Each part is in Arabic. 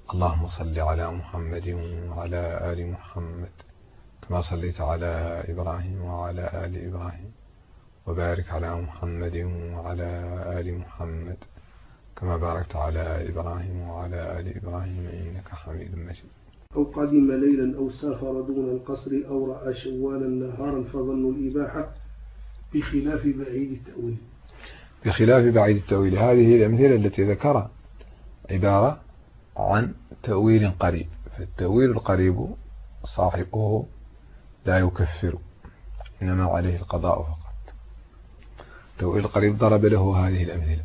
اللهم صل على محمد وعلى آل محمد كما صليت على إبراهيم وعلى آل إبراهيم، وبارك على محمد وعلى آل محمد كما باركت على إبراهيم وعلى آل إبراهيم إنك حميد مجيد. أو قدم ليلا أو سافر دون القصر أو رأى شوالا نهارا فظنوا الإباحة بخلاف بعيد التأويل. بخلاف بعيد التأويل، هذه الأمثلة التي ذكرها عبارة عن تأويل قريب، فالتأويل القريب صاحبه لا يكفر، إنما عليه القضاء فقط. التأويل القريب ضرب له هذه الأمثلة.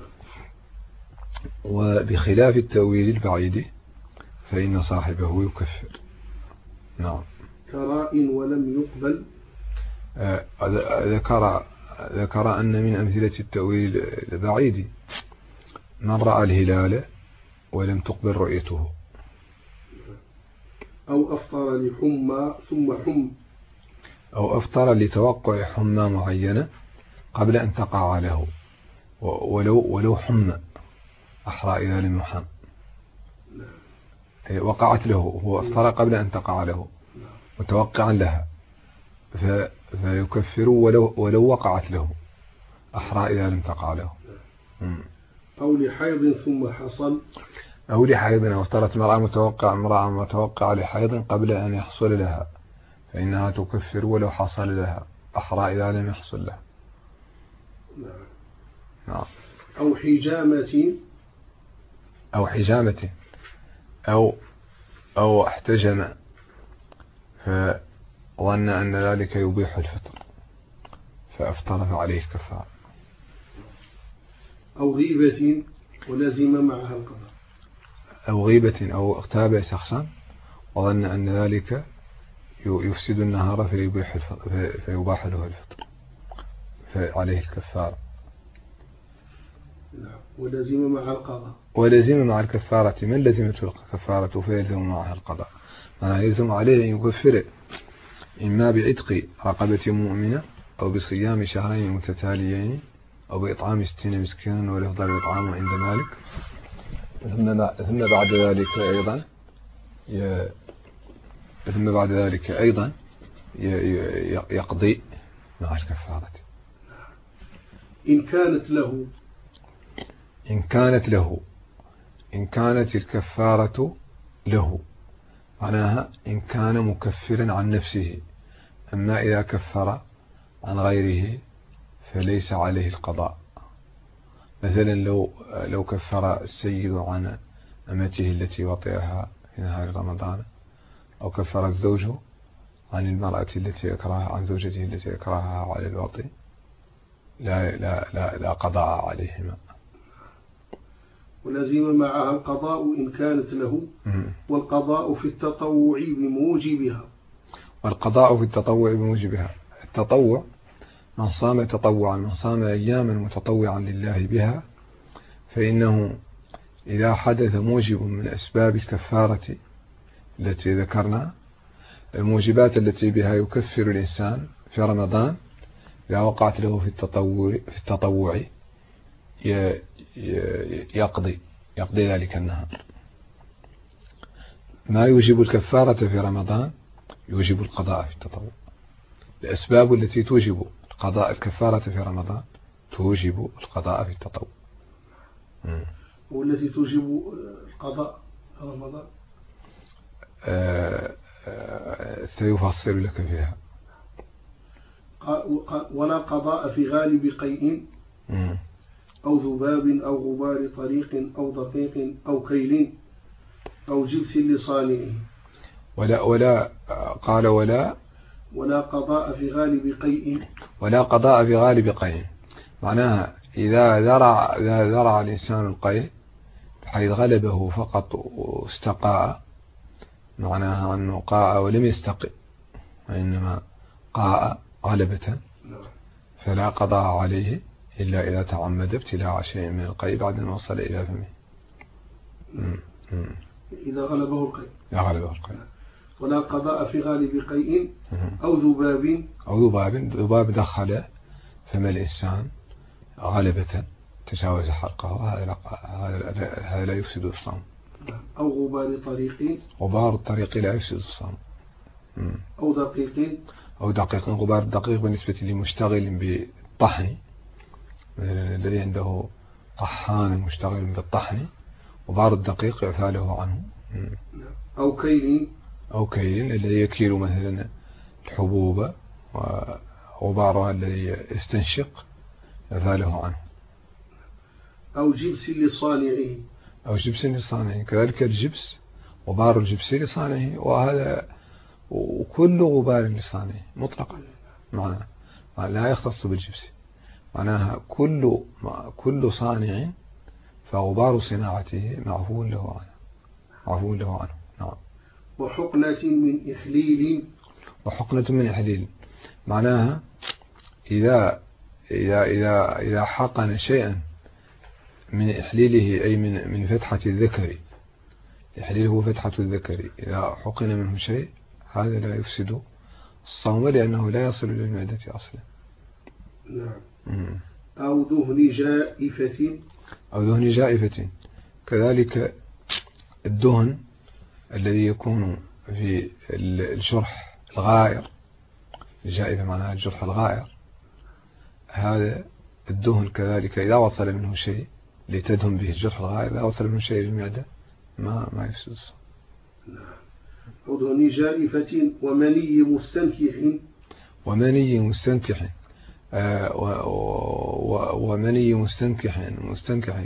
وبخلاف التأويل البعيد فإن صاحبه يكفر. نعم. كراء ولم يقبل. ذكر أن من أمثلة التأويل البعيد من رأى الهلال ولم تقبل رؤيته، أو أفطر لحمى ثم حم، أو أفطر لتوقع حمى معينة قبل أن تقع له، ولو حمى أحرى إذا لم يحم، وقعت له، هو أفطر قبل أن تقع له متوقعا لها، فيكفر ولو وقعت له، أحرى إذا لم تقع له. أو لحيض ثم حصل، أو لحيض، أو افترت امرأة متوقع لحيض قبل أن يحصل لها فإنها تكفر ولو حصل لها، أحرى إذا لم يحصل لها. نعم. أو حجامة أو احتجم فظن أن ذلك يبيح الفطر فأفطر فعليه الكفارة. أو غيبة ولازم معها القضاء، أو غيبة أو اغتاب شخصا وظن أن ذلك يفسد النهار فيباح له الفطر فعليه الكفارة. ولازم مع القضاء، ولازم مع الكفارة من لزمته الكفارة فيلزم معها القضاء، معناه يلزم عليه أن يكفر إما بعتق رقبة مؤمنة أو بصيام شهرين متتاليين أو بإطعام 60 مسكينا والإفضال الإطعام عند مالك، ثم بعد ذلك أيضا يقضي مع الكفارة. إن كانت الكفارة له معناها إن كان مكفرا عن نفسه، أما إذا كفر عن غيره فليس عليه القضاء. مثلا لو كفر السيد عن أمته التي وطئها في نهار رمضان، أو كفر الزوج عن المرأة التي يكرهها، عن زوجته التي يكرهها على الوطئ، لا قضاء عليهما. ولازم معها القضاء إن كانت له، والقضاء في التطوع بموجبها. التطوع من صام تطوعا، من صام أياما متطوعا لله بها، فإنه إذا حدث موجب من أسباب الكفارة التي ذكرنا، الموجبات التي بها يكفر الإنسان في رمضان، إذا وقعت له في التطوع يقضي ذلك النهار. ما يوجب الكفارة في رمضان يوجب القضاء في التطوع. الأسباب التي توجب قضاء الكفارة في رمضان توجب القضاء في التطوع. والتي توجب القضاء في رمضان سيفصل لك فيها. ولا قضاء في غالب قيء أو ذباب أو غبار طريق أو دقيق أو كيل أو جبس لصانعه. ولا قضاء في غالب قيء. معناها إذا ذرع الإنسان القيء بحيث غلبه فقط واستقاء، معناها أنه قاء ولم يستقئ وإنما قاء غلبة، فلا قضاء عليه إلا إذا تعمد ابتلاع شيء من القيء بعد أن وصل إلى فمه. إذا غلبه القيء. ولا قضاء في غالب قيء أو ذباب دخل فم الإنسان غلبة تجاوز حلقه، هذا لا يفسد الصوم. أو غبار طريق. غبار الطريق لا يفسد الصوم. أو دقيق. أو دقيق. غبار الدقيق بالنسبة لمشتغل بالطحن، الذي عنده طحان مشتغل بالطحن، غبار الدقيق يعفى له عنه. أو كيل. أو كيل الذي يكيل مثلا الحبوب وغبارها الذي يستنشق يعفى له عنه. أو جبس لصانعه. أو جبس لصانعه، كذلك الجبس غبار الجبس لصانعه، وهذا وكل غبار لصانعه مطلقا، معناه لا يختص بالجبس، معناها كل صانع فغبار صناعته معفو له عنه. نعم. وحقنة من إحليل. وحقنة من إحليل معناها إذا حقن شيئا من إحليله، أي من فتحة الذكر، إحليله هو فتحة الذكر، إذا حقن منه شيء هذا لا يفسد الصوم لأنه لا يصل إلى المعدة أصلا. نعم. أو دهن جائفة. أو دهن جائفة، كذلك الدهن الذي يكون في الجرح الغائر، الجائفة معناها الجرح الغائر، هذا الدهن كذلك إذا وصل منه شيء لتدهن به الجرح الغائر، إذا وصل منه شيء للمعدة ما يفسد الصوم. أو دهن جائفة. ومني مستنكح. ومني مستنكح. ومني مستنكح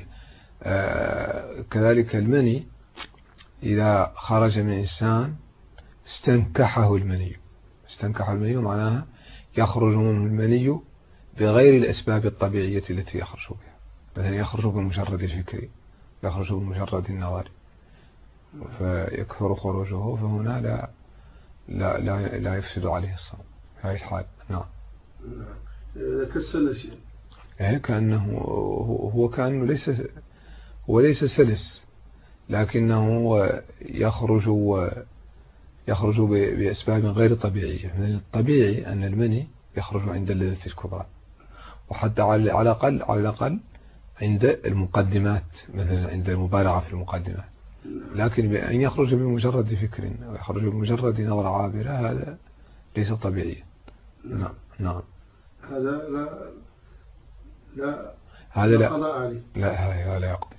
كذلك المني إذا خرج من إنسان استنكحه المني. استنكح المني معناها يخرج منه المني بغير الأسباب الطبيعية التي يخرج بها، مثلا يخرج بمجرد الفكر، يخرج بمجرد النظر، فيكثر خروجه، فهنا لا يفسد عليه الصوم في هذه الحال. نعم. كالسلس يعني كأنه كأنه ليس سلس، لكنه يخرج بأسباب غير طبيعية. من الطبيعي أن المني يخرج عند اللذة الكبرى، وحتى على الأقل عند المقدمات، مثلا عند المبالغة في المقدمات، لكن بأن يخرج بمجرد فكر أو يخرج بمجرد نظرة عابرة هذا ليس طبيعيا. نعم. هذا لا قضاء عليه. هذا لا يقضي.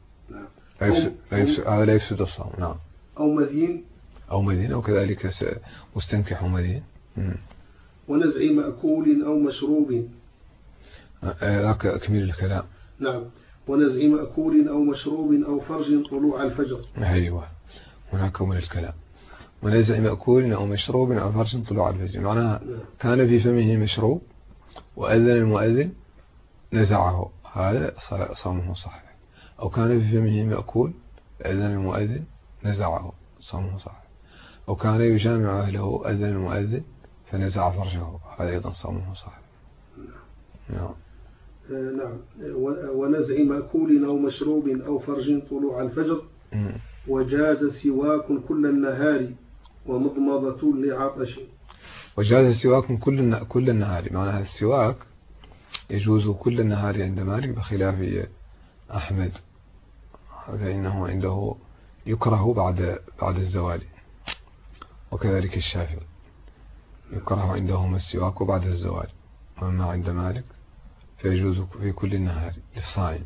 نعم. لا يفسد الصوم. نعم. أو مذين. أو كذلك مستنكح مذين. ونزع مأكول أو مشروب. ذاك أكمل الكلام. نعم. ونزع مأكول أو مشروب أو فرج طلوع الفجر. أيوة، هناك كمل الكلام. ونزع مأكول أو مشروب أو فرج طلوع الفجر معناها كان في فمه مشروب وأذن المؤذن نزعه، هذا صومه صحيح. أو كان في فمه مأكول أذن المؤذن نزعه، صومه صحيح. أو كان يجامع أهله أذن المؤذن فنزع فرجه، هذا أيضا صومه صحيح. نعم. نعم. ونزع مأكول أو مشروب أو فرج طلوع الفجر. وجاز سواك كل النهار ومضمضة لعطش. وجاز سواك كل النهار معناها السواك يجوز كل النهار عند مالك، بخلاف أحمد فإنه عنده يكره بعد الزوال، وكذلك الشافعي يكره عندهم السواك بعد الزوال، وأما عند مالك فيجوز في كل النهار للصائم.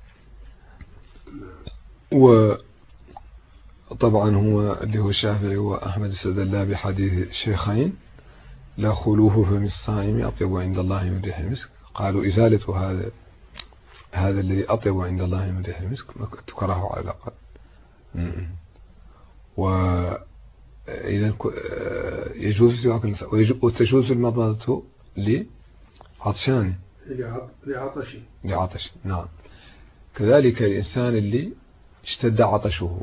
وطبعا هو اللي هو الشافعي وأحمد استدل بحديث الشيخين لا خلوه فم الصائم أطيب عند الله من ريح المسك، قالوا إزالة هذا الذي أطيب عند الله من ريح المسك تكره على الأقل. وإذا يجوز وتجوز المضمضة لعطشان لعطش. نعم. كذلك الإنسان اللي اشتد عطشه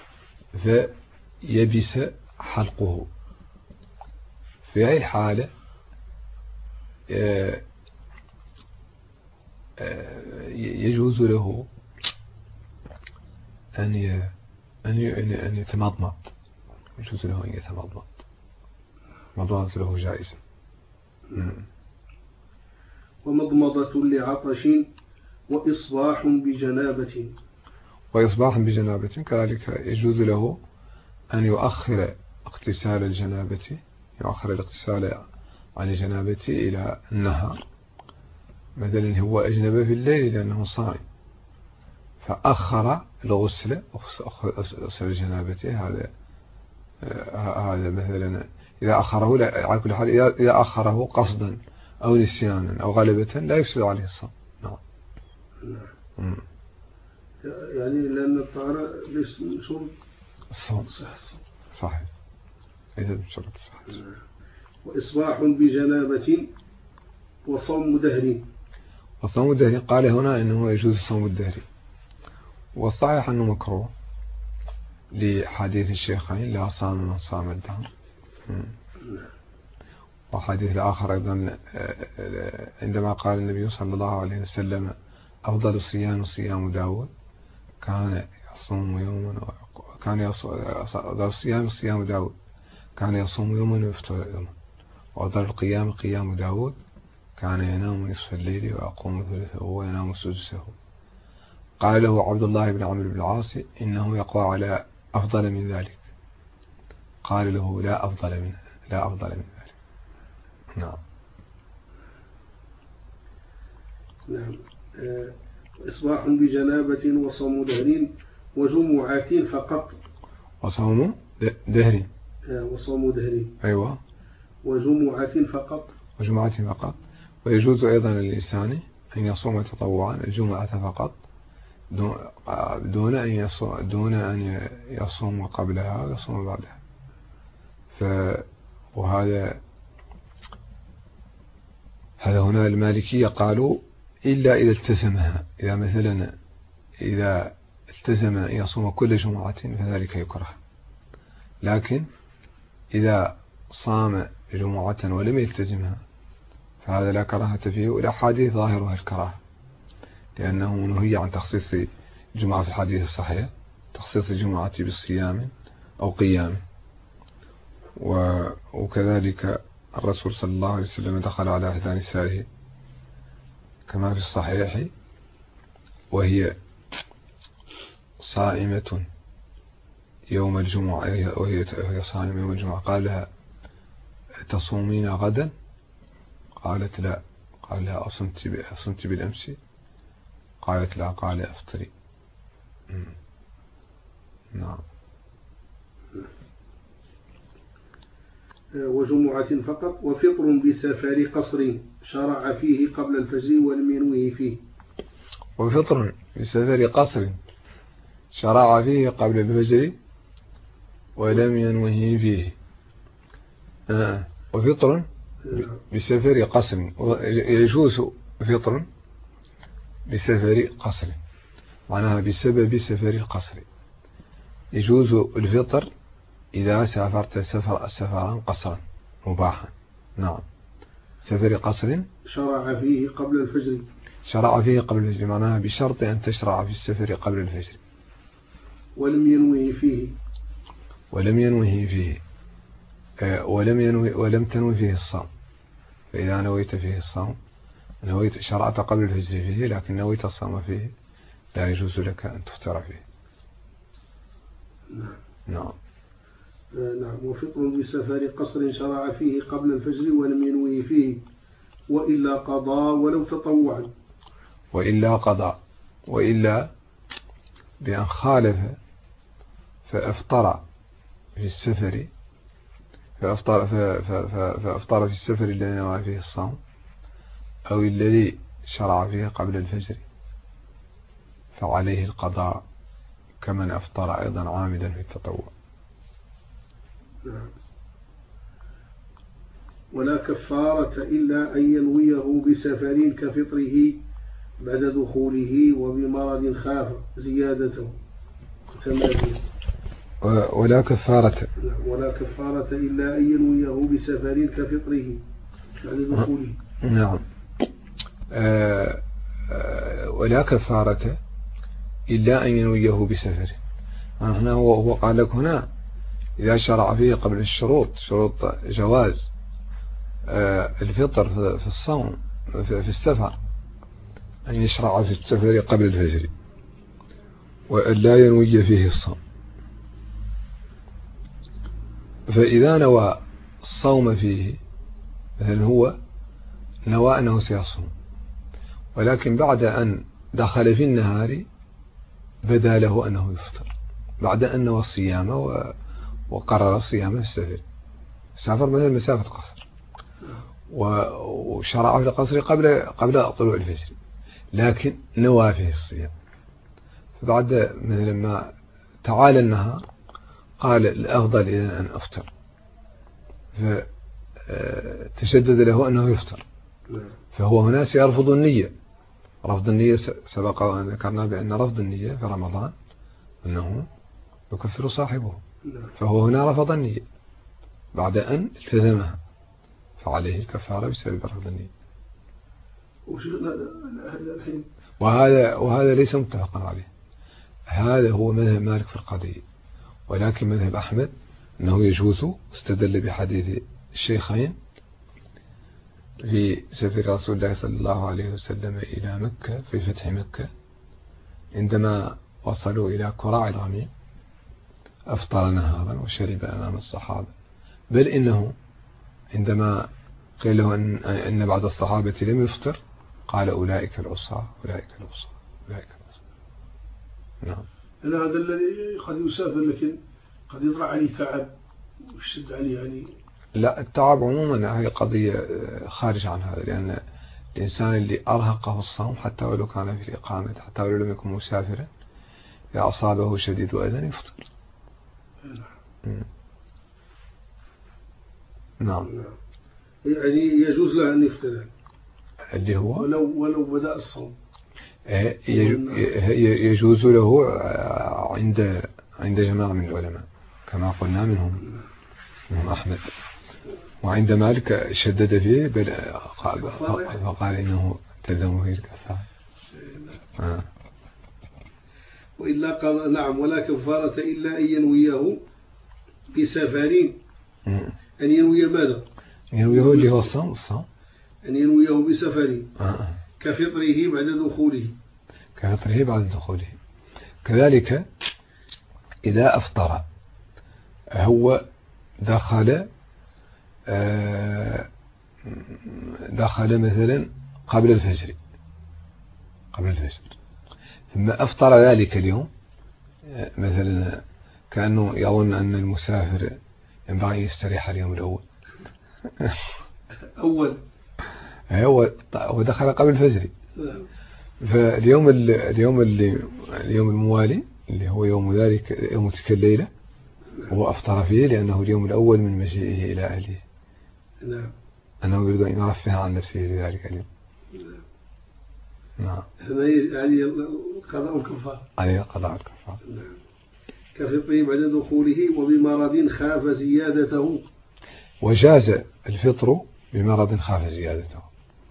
فيبس حلقه، في هذه الحالة يجوز له أن يتمضمض، يجوز له أن يتمضمض، مضمضة له جائزة. ومضمضة لعطش وإصباح بجنابة. وإصباحا بجنابة كذلك يجوز له أن يؤخر اغتسال الجنابة، يؤخر الاغتسال عن الجنابة إلى النهار. مثلا هو أجنب في الليل لأنه صائم، فأخر الغسل، غسل الجنابة. هذا مثلا إذا أخره، على كل حال إذا أخره قصدا أو نسيانا أو غلبة لا يفسد عليه الصوم. نعم. يعني لأن الطهارة ليس من شرط الصوم. صحيح. إذا من شرط صحيح. وإصباح بجنابة وصوم دهر. وصوم الدهر قال هنا إنه يجوز صوم الدهر، والصحيح أنه مكروه لحديث الشيخين لا صام من صام الدهر. وحديث الآخر أيضا عندما قال النبي صلى الله عليه وسلم أفضل الصيام صيام داود، كان يصوم يوما أفضل الصيام صيام داود كان يصوم يوما ويفطر يوما، وأفضل القيام قيام داود كان ينام نصف الليل ويقوم ثلثه وينام سدسه. قال له عبد الله بن عمرو بن العاص إنه يقوى على أفضل من ذلك، قال له لا أفضل من ذلك. نعم. نعم. إصباح بجنابة وصوم دهر وجمعات فقط. وصوم دهر. وصوم دهر. أيوة. وجمعات فقط. ويجوز أيضا للإنسان أن يصوم تطوعا الجمعة فقط دون أن يصوم قبلها ويصوم بعدها. هذا هنا المالكية قالوا إلا إذا التزمها، إذا التزم أن يصوم كل جمعة فذلك يكره، لكن إذا صام جمعة ولم يلتزمها فهذا لا كراهة فيه، والأحاديث ظاهرها الكراهة، لأنه نهي عن تخصيص الجمعة في الحديث الصحيح، تخصيص الجمعة بالصيام أو قيام. وكذلك الرسول صلى الله عليه وسلم دخل على إحدى نسائه كما في الصحيح وهي صائمة يوم الجمعة، وهي صائمة يوم الجمعة، قال لها تصومين غدا؟ قالت لا. قال لها أصمت بالأمس؟ قالت لا. قال أفطري. نعم. وجمعة فقط. وفطر بسفر قصر شرع فيه قبل الفجر ولم ينوه فيه. وفطر بسفر قصر شرع فيه قبل الفجر ولم ينوه فيه. وفطر بسفر قصر، يجوز فطر بسفر قصر، معناها بسبب سفر القصر. يجوز الفطر إذا سافرت سفرا قصرا مباحا. نعم. سفر قصر شرع فيه قبل الفجر. شرع فيه قبل الفجر معناها بشرط أن تشرع في السفر قبل الفجر. ولم ينوه فيه. ولم تنوي فيه الصوم. فإذا نويت فيه الصوم، شرعت قبل الفجر فيه لكن نويت الصوم فيه، لا يجوز لك أن تفطر فيه. نعم. نعم. وفطر بسفر قصر شرع فيه قبل الفجر ولم ينوي فيه، وإلا قضى ولو تطوعا. وإلا بأن خالف فأفطر في السفر، فأفطر في السفر الذي نوى فيه الصوم أو الذي شرع فيه قبل الفجر، فعليه القضاء كمن أفطر أيضا عامدا في التطوع. ولا كفارة إلا أن ينويه بسفر كفطره بعد دخوله وبمرض خاف زيادته تماما. ولا كفارة إلا أن ينويه بسفر كفطره بعد دخوله. نعم. ولا كفارة إلا أن ينويه بسفر. هنا هو قال لك هنا إذا شرع فيه قبل الشروط، شروط جواز الفطر في الصوم في السفر، أن يشرع في السفر قبل الفجر، وأن لا ينوي فيه الصوم. فإذا نوى الصوم فيه مثلا هو نوى أنه سيصوم، ولكن بعد أن دخل في النهار بدا له أنه يفطر بعد أن نوى الصيام وقرر الصيام في السفر، سافر مثلا مسافة قصر وشرع في القصر قبل طلوع الفجر، لكن نوى فيه الصيام، فبعد مثلا ما تعالى النهار قال الأفضل إذن أن أفطر، فتشدد له أنه يفطر، فهو هنا سيرفض النية. رفض النية سبق وأن ذكرنا بأن رفض النية في رمضان أنه يكفر صاحبه، فهو هنا رفض النية بعد أن التزمها، فعليه الكفارة بسبب رفض النية. وهذا ليس متفقا عليه، هذا هو مذهب مالك في القضية، ولكن مذهب أحمد أنه يجوز، استدل بحديث الشيخين في سفر رسول الله صلى الله عليه وسلم إلى مكة في فتح مكة، عندما وصلوا إلى كراع الغميم أفطر نهارا وشرب أمام الصحابة، بل إنه عندما قيل له أن بعض الصحابة لم يفطر قال أولئك العصاة أولئك العصاة أولئك العصاة. نعم. هذا الذي قد يسافر لكن قد يطرأ عليه تعب ويشد عليه يعني. لا، التعب عموما هي قضية خارج عن هذا، لأن الإنسان اللي أرهقه الصوم حتى ولو كان في الإقامة حتى ولو لم يكن مسافرا إذا أصابه شديد أذى يفطر. نعم. يعني يجوز له أن يفطر اللي هو ولو بدأ الصوم يجوز له عند جماعة من العلماء كما قلنا منهم أحمد، وعند مالك شدد فيه بل فقال إنه تلزمه فيه الكفارة. وإلا قال نعم ولا كفارة إلا أن ينويه بسفر. أن ينوي ماذا؟ ينويه اللي هو الصوم أن ينويه بسفر كفطره بعد دخوله. كذلك إذا أفطر هو دخل مثلا قبل الفجر ثم أفطر ذلك اليوم، مثلا كأنه يظن أن المسافر ينبغي يستريح اليوم الأول هو دخل قبل الفجر، فاليوم الموالي اللي هو يوم ذلك يوم تلك الليلة هو أفطر فيه لأنه اليوم الأول من مجيئه إلى أهله. نعم. أنه يريد أن يرفه عن نفسه لذلك اليوم. نعم. هذه قضاء الكفارة. عليه قضاء الكفارة. نعم. كفطره بعد دخوله وبمرض خاف زيادته. وجاز الفطر بمرض خاف زيادته.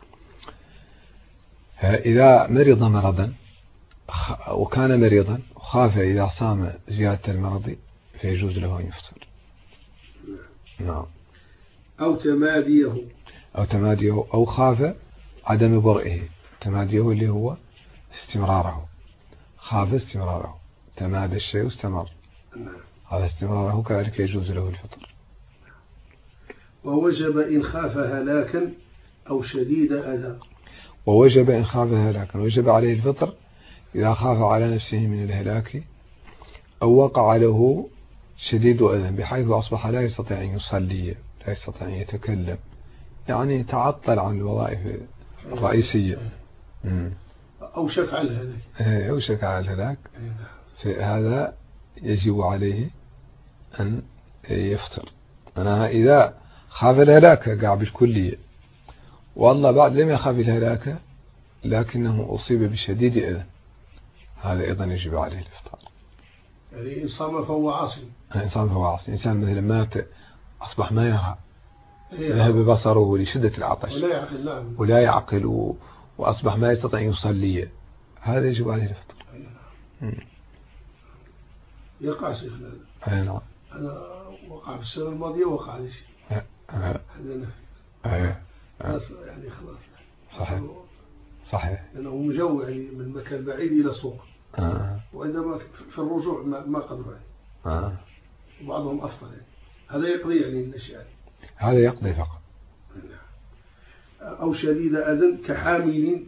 إذا مرض مرضا وكان مريضا وخاف إذا صام زيادة المرض فيجوز له أن يفطر. نعم. أو تماديه أو خاف عدم برئه. تماديه اللي هو استمراره، خاف استمراره، تمادى الشيء واستمر، هذا استمراره كذلك يجوز له الفطر. ووجب إن خاف هلاكا أو شديد أذى. ووجب إن خاف هلاكا، وجب عليه الفطر إذا خاف على نفسه من الهلاك أو وقع له شديد أذى بحيث أصبح لا يستطيع أن يصلي، لا يستطيع أن يتكلم، يعني تعطل عن الوظائف الرئيسية، أوشك على الهلاك. فهذا يجب عليه أن يفطر. أنا إذا خاف الهلاك قاع بالكلية والله بعد لم يخاف الهلاك لكنه أصيب بشديد أذى، هذا أيضا يجب عليه الإفطار. يعني إن صام فهو عاصي. إنسان مثلا مات أصبح ما يرى، ذهب بصره لشدة العطش ولا يعقل وأصبح ما يستطيع أن يصلي، هذا يجب عليه الإفطار. يقع شيخنا. نعم. أنا وقع في السنة الماضية وقع عليه شيء. هذا نفي. يعني خلاص. صحيح. لأنه مجوع من مكان بعيد إلى سوق. وعندما في الرجوع ما قدروا يعني. بعضهم أفطر يعني. هذا يقضي يعني النشأ، هذا يقضي فقط. أو شديد أذى كحامل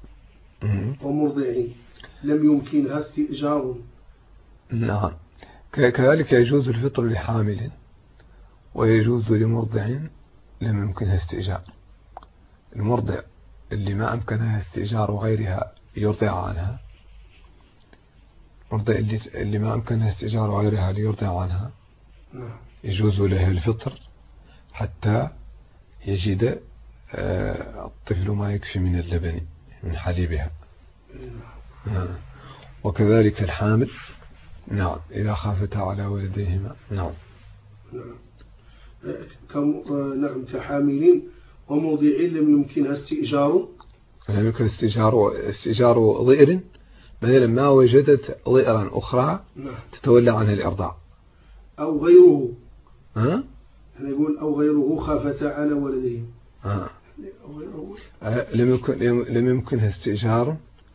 ومرضع لم يمكنها استئجار. نعم. كذلك يجوز الفطر لحامل ويجوز لمرضع لم يمكنها استئجار. المرضع اللي ما أمكنها استئجار غيرها يرضع عنها، المرضع اللي ما أمكنها استئجار غيرها ليرضع عنها يجوز له الفطر حتى يجد الطفل ما يكفي من اللبن من حليبها. وكذلك الحامل نعم إذا خافتا على ولديهما. نعم. نعم كحامل ومرضع لم يمكنها استئجار. لم يمكن استئجار ضئر مثلا ما وجدت ضئرا أخرى تتولى عنها الإرضاع. أو غيره. نقول أو غيره خافتا على ولديهم. لم يمكنها استئجار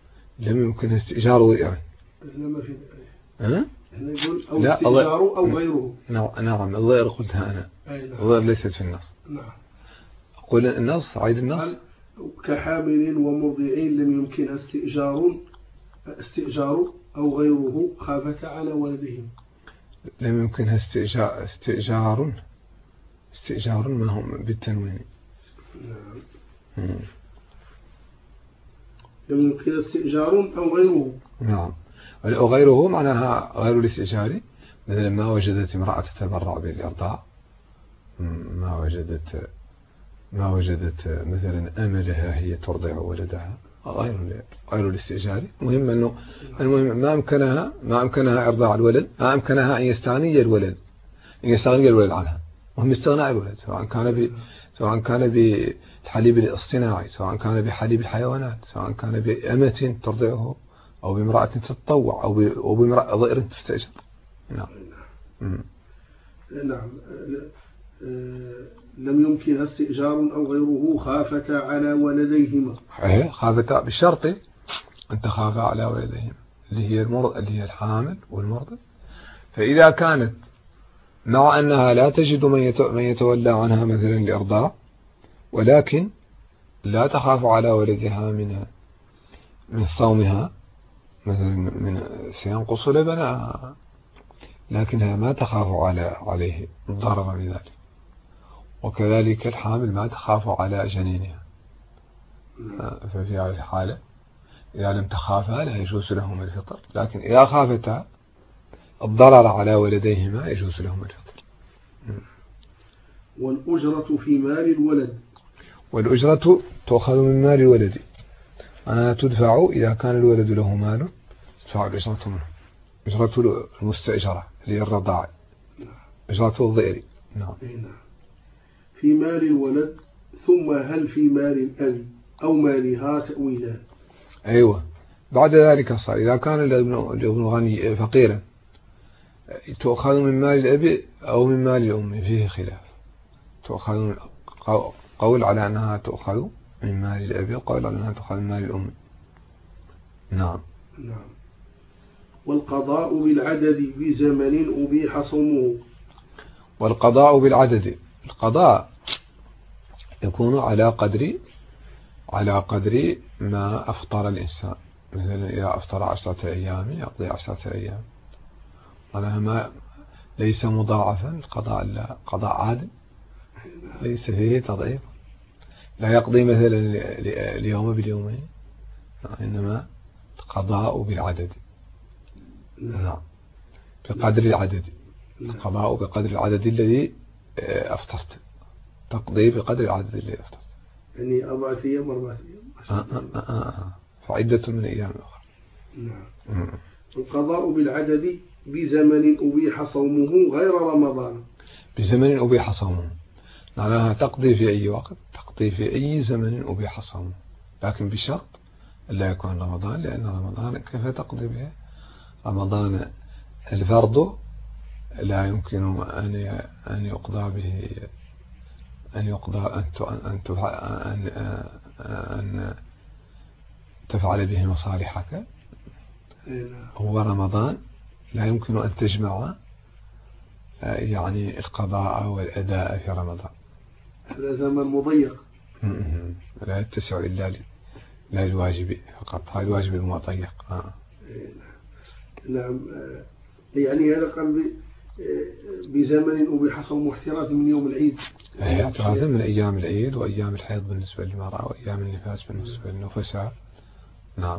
ضئر. لما في نقول أو استئجار أو غيره. نعم الضئر قلتها أنا. الضئر ليست في النص. نعم. قل النص عيد النص. كحامل ومرضع لم يمكنها استئجار أو غيره خافتا على ولدهم. لم يمكنها استئجار ما هم بالتنوين. نعم. لم يمكنها استئجار أو غيره. نعم. أو غيره معناها غير الاستئجار مثلا ما وجدت امرأة تتبرع بالإرضاع، ما وجدت مثلا أملها هي ترضع ولدها، غير الاستئجار. المهم ما أمكنها إرضاع الولد، ما أمكنها أن يستغني الولد عنها، وهم استغناء الولد سواء كان بالحليب الاصطناعي، سواء كان بحليب الحيوانات، سواء كان بأمة ترضعه أو بامرأة تتطوع أو بامرأة ضئر تستأجر. نعم. نعم. لم يمكنها استئجار أو غيره خافتا على ولديهما. خافتا بالشرط أن تخافا على ولديهما اللي هي الحامل والمرضع. فإذا كانت مع أنها لا تجد من يتولى عنها مثلا الإرضاع، ولكن لا تخاف على ولدها من صومها مثلا من سينقص لبنها، لكنها ما تخاف عليه الضرر بذلك. وكذلك الحامل ما تخاف على جنينها. ففي هذه الحالة إذا لم تخافا لا يجوز لهم الفطر، لكن إذا خافتا الضرر على ولديهما يجوز لهم الفطر. والأجرة في مال الولد. والأجرة تؤخذ من مال الولد، أنا تدفع إذا كان الولد له مال تدفع الأجرة منه. أجرة المستأجرة للرضاع، أجرة الضئر. نعم. في مال الولد. ثم هل في مال الأب أو مالها تأويلان؟ أيوة. بعد ذلك صار إذا كان الابن غني فقيرا تؤخذ من مال الأب أو من مال الأم، فيه خلاف. تؤخذ من قول على أنها تؤخذ من مال الأب، وقول على أنها تؤخذ من مال الأم. نعم. والقضاء بالعدد بزمن أبيح صومه. والقضاء بالعدد، القضاء يكون على قدر ما أفطر الإنسان. مثلا إذا أفطر 10 أيام يقضي 10 أيام، ما ليس مضاعفا. القضاء لا قضاء عادل ليس فيه تضعيف، لا يقضي مثلا اليوم باليومين، إنما القضاء بالعدد. نعم. بقدر العدد. القضاء بقدر العدد الذي أفطرت، تقضي بقدر العدد الذي أفطرت. يعني 4 أيام 4 أيام. فعدة من أيام أخرى. نعم. القضاء بالعدد بزمن أبيح صومه غير رمضان. بزمن أبيح صومه معناها تقضي في أي وقت، تقضي في أي زمن أبيح صومه، لكن بشرط لا يكون رمضان، لأن رمضان كيف تقضي به؟ رمضان الفرض لا يمكن أن يقضى به، أن تفعل به مصالحك، هو رمضان لا يمكن أن تجمع يعني القضاء والأداء في رمضان، هذا زمن مضيق لا يتسع إلا للواجب فقط، هذا الواجب المضيق. نعم. يعني هذا قال بزمن أبيح صوم احتراز من يوم العيد، احترازا من أيام العيد وأيام الحيض بالنسبة للمرأة وأيام النفاس بالنسبة للنفساء. نعم.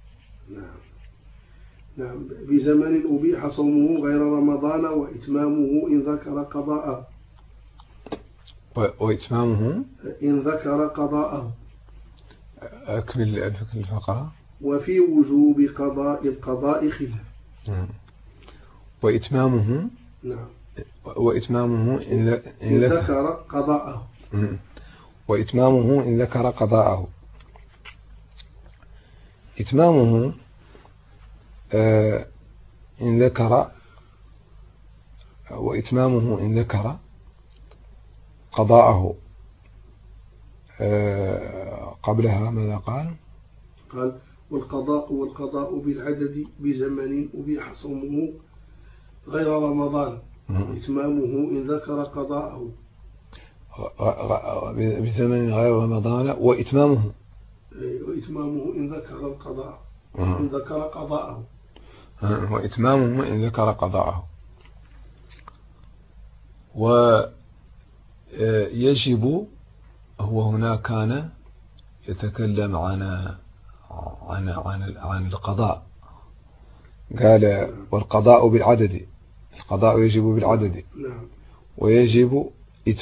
نعم. بزمن أبيح صومه غير رمضان وإتمامه إن ذكر قضاءه. وإتمامه إن ذكر قضاءه. أكمل الفقرة. وفي وجوب قضاء القضاء خلاف. وإتمامه. نعم. وإتمامه إن ذكر قضاءه. وإتمامه إن ذكر قضاءه. إتمامه إن ذكر، وإتمامه إن ذكر قضاءه. قبلها ماذا قال؟ قال والقضاء بالعدد بزمن أبيح صومه غير رمضان إتمامه إن ذكر قضاءه. بزمن غير رمضان وإتمامه إن ذكر القضاء إن ذكر قضاءه. وإتمامه إن ذكر قضاءه. ويجب، هو هنا كان يتكلم عن القضاء، قال والقضاء بالعدد، القضاء يجب بالعدد. ويجب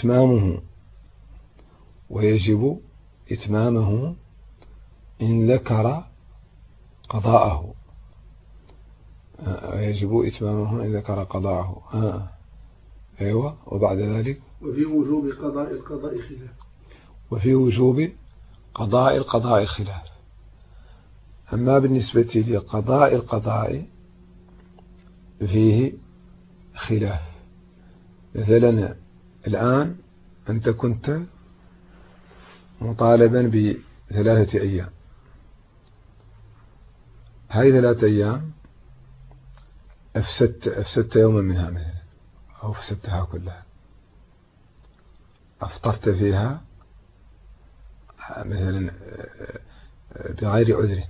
إتمامه إن ذكر قضاءه. يجب إتمامه إن ذكر قضاءه. أيوة. وبعد ذلك وفي وجوب قضاء القضاء خلاف. وفي وجوب قضاء القضاء خلاف. أما بالنسبة لقضاء القضاء فيه خلاف. مثلا الآن أنت كنت مطالبا ب3 أيام، هذه 3 أيام أفسدت يوما منها مثلا، أو أفسدتها كلها، أفطرت فيها مثلا بغير عذر،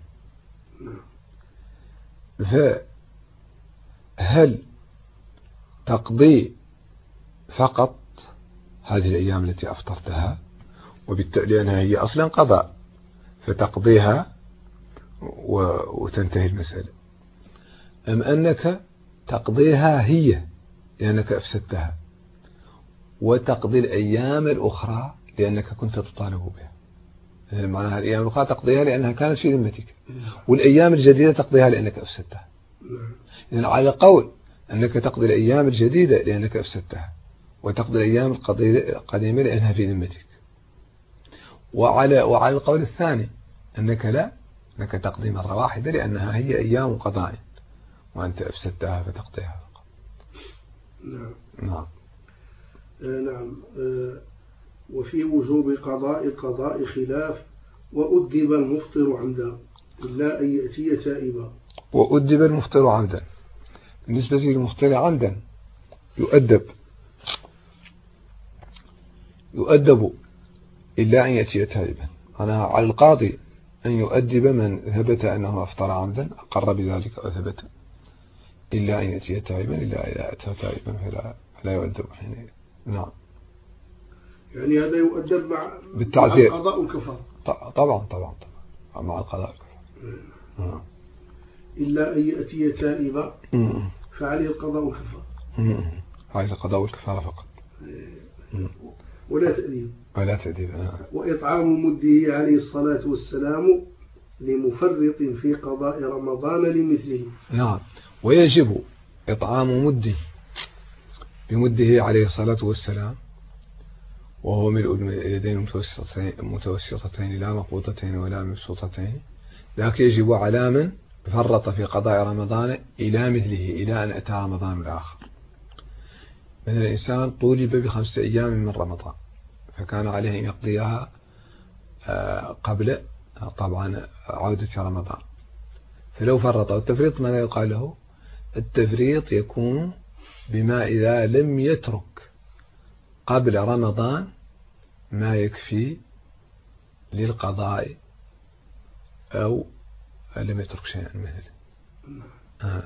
فهل تقضي فقط هذه الأيام التي أفطرتها، وبالتالي أنها هي أصلا قضاء فتقضيها وتنتهي المسألة، أم أنك تقضيها هي لأنك أفسدتها وتقضي الأيام الأخرى لأنك كنت تطالب بها؟ معناها الأيام الأخرى تقضيها لأنها كانت في ذمتك، والأيام الجديدة تقضيها لأنك أفسدتها. إذن على قول أنك تقضي الأيام الجديدة لأنك أفسدتها، وتقضي الأيام القديمة لأنها في ذمتك. وعلى القول الثاني أنك لا، أنك تقضي مرة واحدة لأنها هي أيام قضاء وأنت أفسدتها فتقضيها فقط. نعم. نعم. وفي وجوب قضاء القضاء خلاف. وأدب المفطر عمدا إلا أن يأتي تائبا. وأدب المفطر عمدا. بالنسبة للمفطر عمدا يؤدب إلا أن يأتي تائبا. أنا على القاضي أن يؤدب من ثبت أنه أفطر عمدا أقر بذلك أو ثبت، إلا أن يأتي تائبا، إلا إذا أتى تائبا فلا يؤدب حينئذ. نعم. يعني هذا يؤدب مع بالتعزير، مع القضاء والكفارة. طبعا مع القضاء والكفارة. إلا أن يأتي تائبا فعليه القضاء والكفارة. عليه القضاء والكفارة فقط، ولا تأديب. وإطعام مده عليه الصلاة والسلام لمفرط في قضاء رمضان لمثله. نعم. ويجب إطعام مده بمده عليه الصلاة والسلام، وهو ملء اليدين متوسطتين لا مقبوضتين ولا مبسوطتين، ذاك يجب على من فرط في قضاء رمضان إلى مثله، إلى أن أتى رمضان الآخر. من الإنسان طولب ب5 أيام من رمضان، فكان عليه أن يقضيها قبل طبعا عودة رمضان، فلو فرط. والتفريط ماذا يقال له؟ التفريط يكون بما إذا لم يترك قبل رمضان ما يكفي للقضاء أو لم يترك شيئا مثل.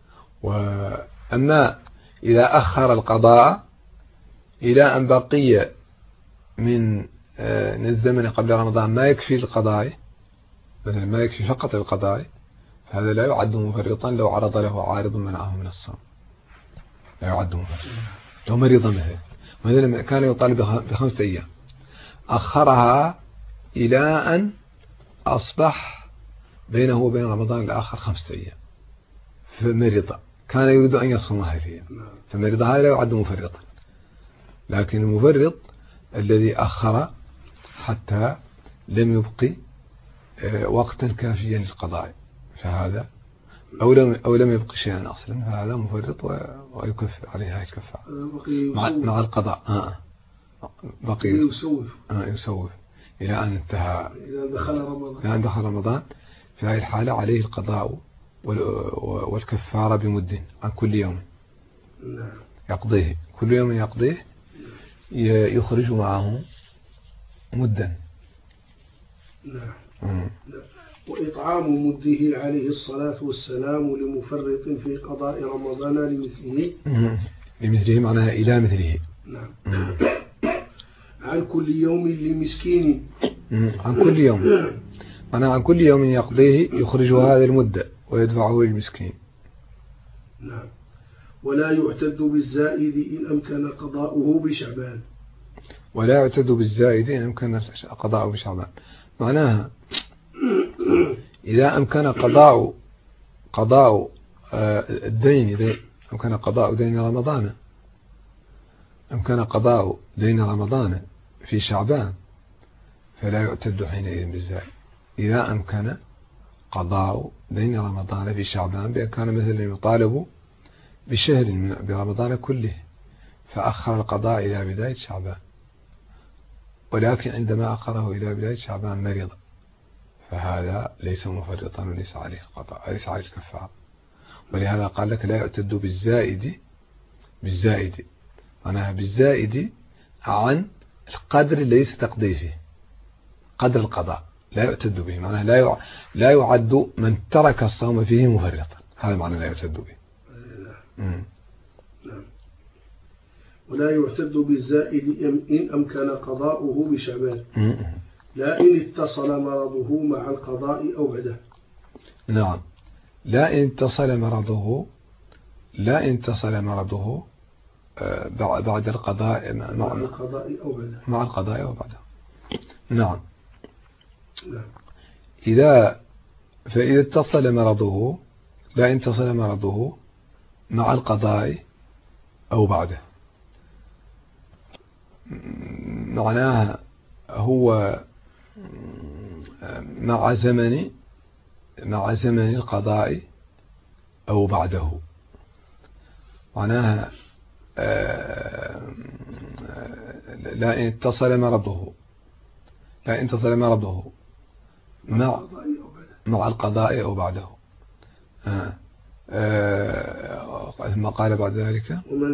وأما إذا أخر القضاء إلى أن بقي من الزمن قبل رمضان ما يكفي القضاء، مثلا ما يكفي فقط القضاء، فهذا لا يعد مفرطا لو عرض له عارض منعه من الصوم، لا يعد مفرطا. لو مريض مثلا كان يطالب ب5 أيام أخرها إلى أن أصبح بينه وبين رمضان الآخر 5 أيام، فمرض كان يريد أن يصوم هذه الأيام، فمرض هذا لا يعد مفرطا. لكن المفرط الذي أخر حتى لم يبقي وقتا كافيا للقضاء، فهذا أو لم يبقي شيئا أصلا، فهذا مفرط ويكفر عليه هذه الكفارة مع القضاء. بقي يسوف إلى أن انتهى، إلى أن دخل رمضان. في هذه الحالة عليه القضاء والكفارة بمد عن كل يوم يقضيه، كل يوم يقضيه يخرج معه مدا. وإطعام مده عليه الصلاة والسلام لمفرط في قضاء رمضان لمثله معناها إلى مثله. نعم. عن كل يوم لمسكين، عن كل يوم معناها عن كل يوم يقضيه يخرج هذا المدة ويدفعه للمسكين. نعم. ولا يعتد بالزائد إن أمكن قضاؤه بشعبان. ولا يعتد بالزائد إن أمكن قضاؤه بشعبان، معناها إذا أمكن قضاء الدين، إذا أمكن قضاء دين رمضان، أمكن قضاء دين رمضان في شعبان فلا يعتد حينئذ بالزائد. إذا أمكن قضاء دين رمضان في شعبان بأن كان مثلا يطالب بشهر برمضان كله فأخر القضاء إلى بداية شعبان، ولكن عندما أخره إلى بداية شعبان مرض، فهذا ليس مفرطا وليس عليه القضاء، ليس عليه الكفارة. ولهذا قال لك لا يعتد بالزائد معناها بالزائد عن القدر ليس تقضي فيه، قدر القضاء لا يعتد به، معناها لا يعد من ترك الصوم فيه مفرطا، هذا معنى لا يعتد به. نعم. ولا يعتد بالزائد إن أمكن قضاؤه بشعبان، لا إن اتصل مرضه مع القضاء أو بعده. نعم. لا إن اتصل مرضه بعد القضاء مع القضاء أو بعده. نعم. فإذا اتصل مرضه، لا إن اتصل مرضه مع القضاء أو بعده، معناها هو مع زمن القضاء أو بعده، معناها لا إن اتصل مرضه مع القضاء أو بعده. ثم قال بعد ذلك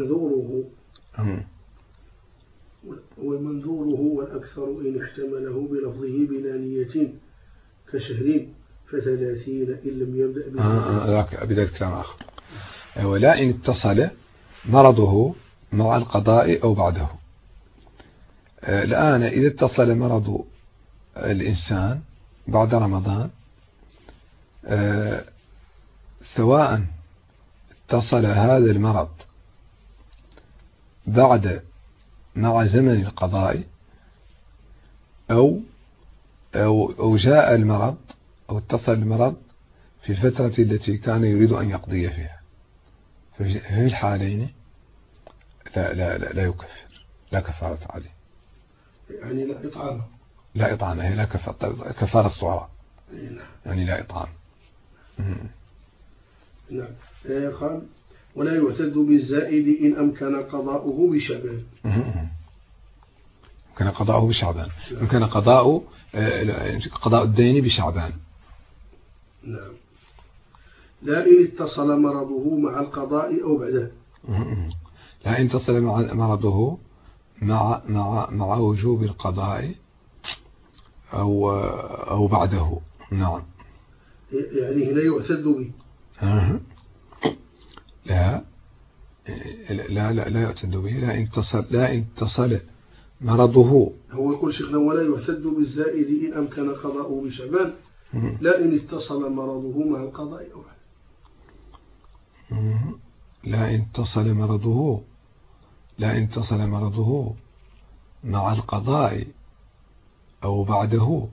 ومنذوره والأكثر إن احتمله بلفظه بلا نية كشهر ف30 إن لم يبدأ بذلك كلام آخر. ولا إن اتصل مرضه مع القضاء أو بعده. الآن إذا اتصل مرض الإنسان بعد رمضان، سواء اتصل هذا المرض مع زمن القضاء أو جاء المرض أو اتصل المرض في الفترة التي كان يريد أن يقضي فيها، في الحالين لا يكفر، لا كفارة عليه. يعني لا إطعام هي لا كفارة الصغرى، يعني لا إطعام. نعم. قال ولا يعتد بالزائد إن أمكن قضاؤه بشعبان. أمكن قضاؤه بشعبان، أمكن قضاء الدين بشعبان. نعم. لا إن اتصل مرضه مع القضاء أو بعده. لا إن اتصل مرضه مع وجوب القضاء أو بعده. نعم. يعني هنا يعتد به. لا يعتد به. لا إن اتصل مرضه. هو يقول شيخنا ولا يعتد بالزائد إن أمكن قضاؤه بشعبان. لا إن اتصل مرضه مع القضاء أو بعده. لا إن اتصل مرضه مع القضاء أو بعده.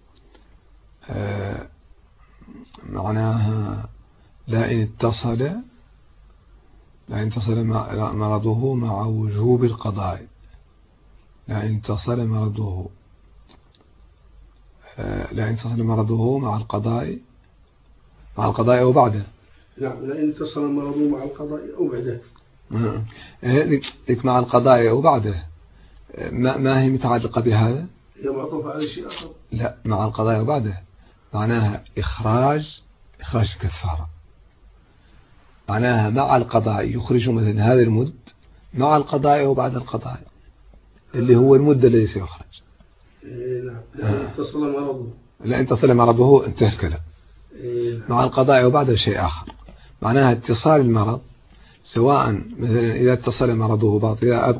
معناها لا إن اتصل مرضه مع وجوب القضاء. لا إن اتصل مرضه مع القضاء أو بعده. نعم. لا إن اتصل مرضه مع القضاء أو بعده. مع القضاء أو بعده ما هي متعلقة بهذا؟ هي معطوفة على شيء آخر. لا، مع القضاء أو بعده معناها إخراج الكفارة. معناها مع القضاء يخرج مثلا هذا المد مع القضاء أو بعد القضاء اللي هو المد الذي سيخرج. نعم. لا إن اتصل مرضه انتهى الكلام. مع القضاء أو بعد شيء آخر. معناها اتصال المرض سواء مثلا إذا اتصل مرضه باطل، إذا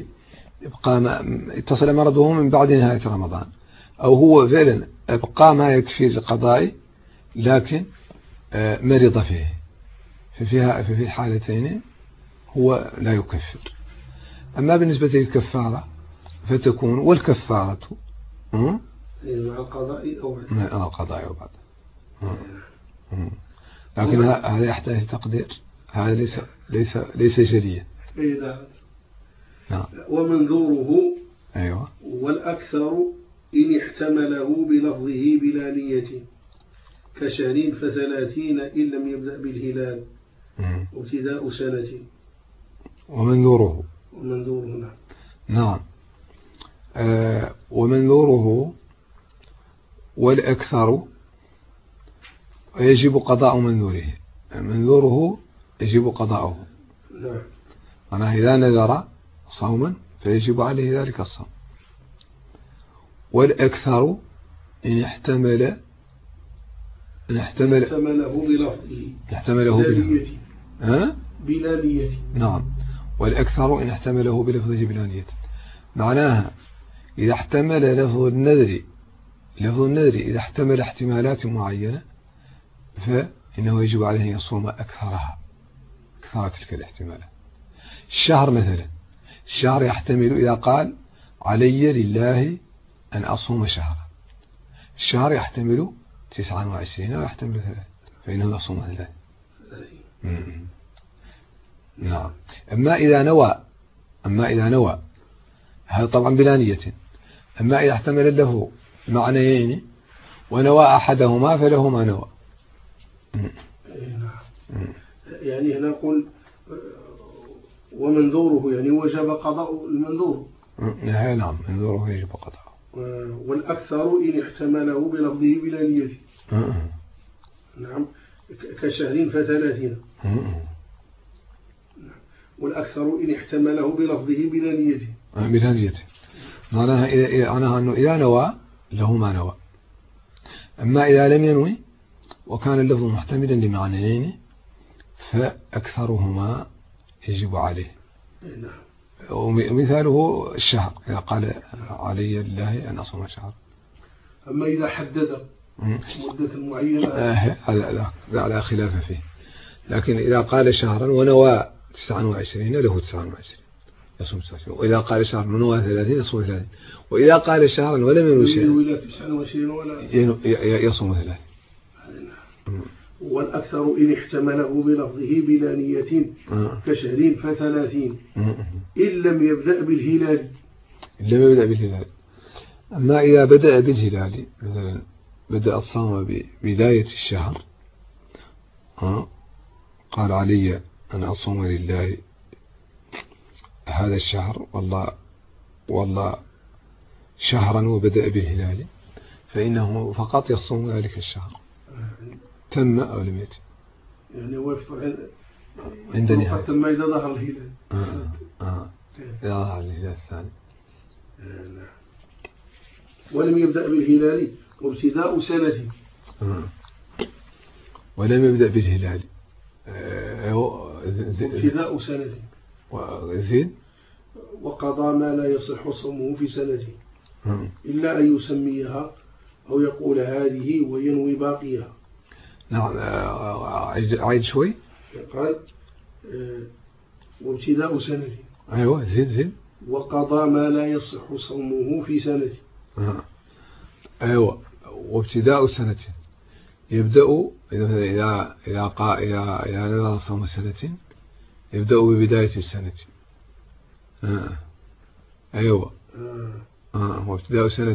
اتصل مرضه من بعد نهاية رمضان، أو هو فعلا أبقى ما يكفي القضاء لكن مرض فيه، في الحالتين هو لا يكفر. أما بالنسبة للكفارة فتكون والكفارة مع القضاء أو بعد. لكن هذا يحتاج تقدير، هذا ليس جليا. نعم. ومنذوره. أيوة. والأكثر إن احتمله بلفظه بلا نية كشهر فثلاثين إن لم يبدأ بالهلال ابتداء سنة. ومنذوره. نعم. ومنذوره والأكثر يجب قضاء منذوره يجب قضاؤه. نعم. أنا إذا نذر صوما فيجب عليه ذلك الصوم. والأكثر إن احتمله بلا نية. نعم. والأكثر إن احتمله بلفظه بلا نية. معناها إذا احتمل لفظ النذر إذا احتمل احتمالات معينة فإنه يجب عليه أن يصوم أكثر تلك الاحتمالات. الشهر مثلا، الشهر يحتمل إذا قال علي لله أن أصوم شهرا، الشهر يحتمل 29 ويحتمل 3 فإنه يصوم 3. نعم. أما إذا نوى هذا طبعا بلا نية. أما إذا احتمل له معنيين ونوى أحدهما فله ما نوى. يعني هنا نقول ومنذوره يعني وجب قضاء المنذور. نعم. منذوره يجب قضاءه. والأكثر إن احتمله بلفظه بلا نية. نعم. كشهر فثلاثين. والأكثر إن احتمله بلفظه بلا نية. معناها أنه إذا نوى له ما نوى. أما إذا لم ينوي وكان اللفظ محتملا لمعنيين فأكثرهما يجب عليه. ومثاله الشهر إذا قال علي لله أن أصوم شهر. أما إذا حدد مدة معينة هذا على خلاف فيه. لكن إذا قال شهرا ونوى 29 له 29 يصوم 29. وإذا قال شهرا ونوى 30 يصوم 30. وإذا قال شهرا ولم ينوي شيئا يصوم 30. والأكثر إن احتمله بلفظه بلا نية كشهر فثلاثين إن لم يبدأ بالهلال. أما إذا بدأ بالهلال مثلا بدأ الصوم ببداية الشهر قال علي أن أصوم لله هذا الشهر والله شهرا وبدأ بالهلال فإنه فقط يصوم ذلك الشهر تم أو لم يتم. يعني هو يفطر عند نهاية حتى ما إذا ظهر الهلال. إذا ظهر الهلال الثاني. ولم يبدأ بالهلال وابتداء سنة. ولم يبدأ بالهلال ابتداء سنة. زين. وقضى ما لا يصح صومه في سنة إلا أن يسميها أو يقول هذه وينوي باقيها. نعم. عيد شوي. قال وابتداء سنة. أيوة زين. وقضى ما لا يصح صومه في سنة. أيوة. وابتداء سنة يبدأ إذا نذر صوم سنة يبدأ ببداية السنة. أيوة. وابتداء سنة.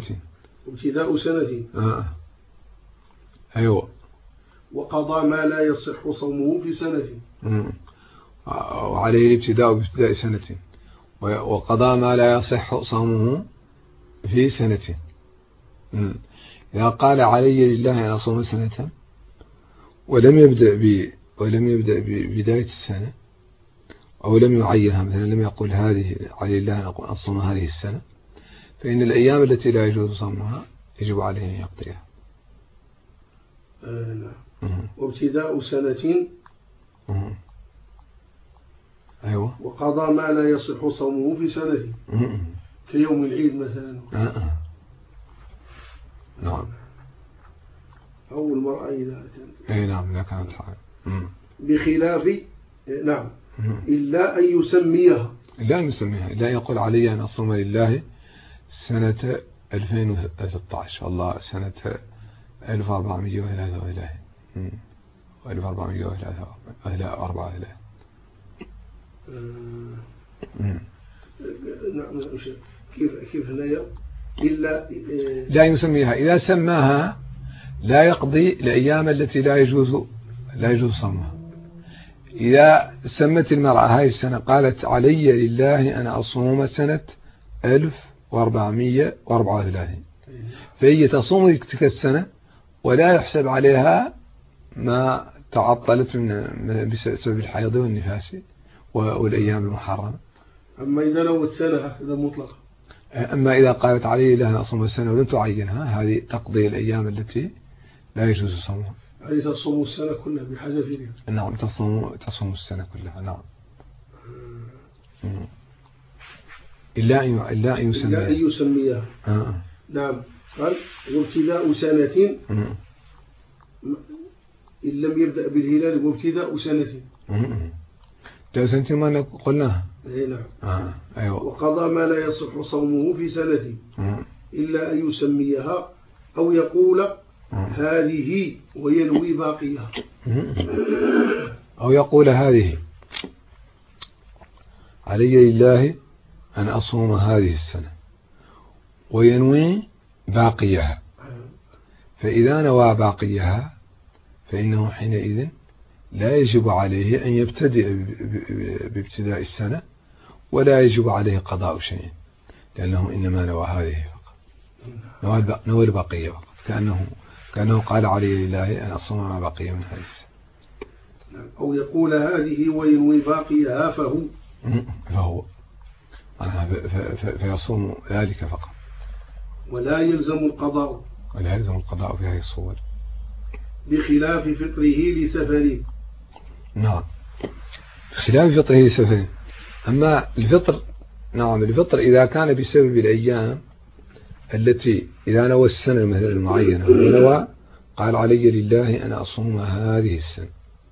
أيوة. وقضى ما لا يصح صومه في سنة. وعليه الابتداء بابتداء سنة. وقضى ما لا يصح صومه في سنة. إذا قال علي لله أن أصوم سنة ولم يبدأ ببداية السنة أو لم يعينها، مثلا لم يقول هذه علي لله أن أصوم هذه السنة، فإن الأيام التي لا يجوز صومها يجب عليه أن يقضيها. وابتداء سنة. أيوة. وقضى ما لا يصح صومه في سنة كيوم العيد مثلا. نعم. أو المرأة إذا كانت. أي نعم إذا كانت حائض. بخلاف نعم إلا أن يسميها. إلا أن يقول علي أن أصوم لله سنة 2013 والله سنة 1403 وإلهي 1404 إلهي. نعم. كيف هنا إلا لا يسميها. إذا سماها لا يقضي الأيام التي لا يجوز صومها. إذا سمت المرأة هاي السنة قالت علي لله أن أصوم سنة 1434 فهي تصوم تلك السنة ولا يحسب عليها ما تعطلت بسبب الحيض والنفاس والأيام المحرمة. أما إذا نوت سنة هذا مطلق. أما إذا قالت علي لله أن أصوم السنة ولم تعينها هذه تقضي الأيام التي لا يجوز صومها. هذه تصوم السنة كلها بحذفها. نعم تصوم السنة كلها. نعم. إلا أن يسميها. نعم. قال وابتداء سنة إن لم يبدأ بالهلال وابتداء سنة. ابتداء سنة ما قلناها. نعم. أيوة. وقضى ما لا يصح صومه في سنة إلا أن يسميها أو يقول هذه وينوي باقيها. أو يقول هذه علي لله أن أصوم هذه السنة وينوي باقيها، فإذا نوى باقيها فإنه حينئذ لا يجب عليه أن يبتدئ بابتداء السنة ولا يجب عليه قضاء شيء، لأنه إنما نوى هذه فقط، نوى البقية فقط، كأنه قال علي لله أن أصوم ما بقي من هذه السنة. أو يقول هذه وينوي باقيها فهو فيصوم ذلك فقط ولا يلزم القضاء في هذه الصور، بخلاف فطره لسفره. نعم، بخلاف فطره لسفره. أما الفطر، نعم، الفطر إذا كان بسبب الأيام التي إذا نوى السنة مثلا المعينة ونوى قال علي لله أن أصوم هذه السنة،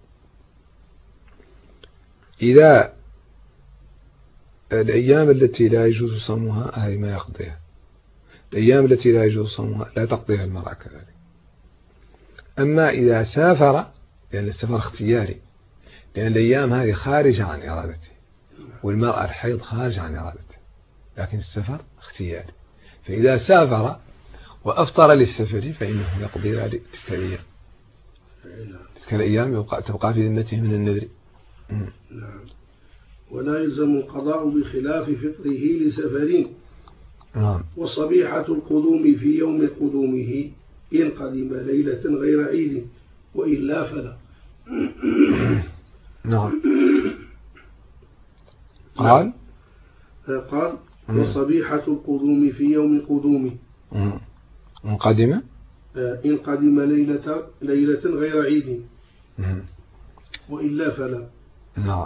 إذا الأيام التي لا يجوز صومها هذه ما يقضيها، الأيام التي لا يجوز صومها لا تقضيها المرأة كذلك. أما إذا سافر، لأن السفر اختياري، لأن الأيام هذه خارجة عن إرادته، والمرأة الحيض خارج عن إرادته، لكن السفر اختياري، فإذا سافر وأفطر للسفر فإنه يقضي ذلك تلك الأيام تبقى في ذمته من النذر. نعم. ولا يلزم القضاء بخلاف فطره لسفر. نعم. وصبيحة القدوم في يوم قدومه إن قدم ليلة غير عيد وإلا فلا. نعم. قال وصبيحة القدوم في يوم قدومه إن قدم ليلة غير عيد وإلا فلا. نعم.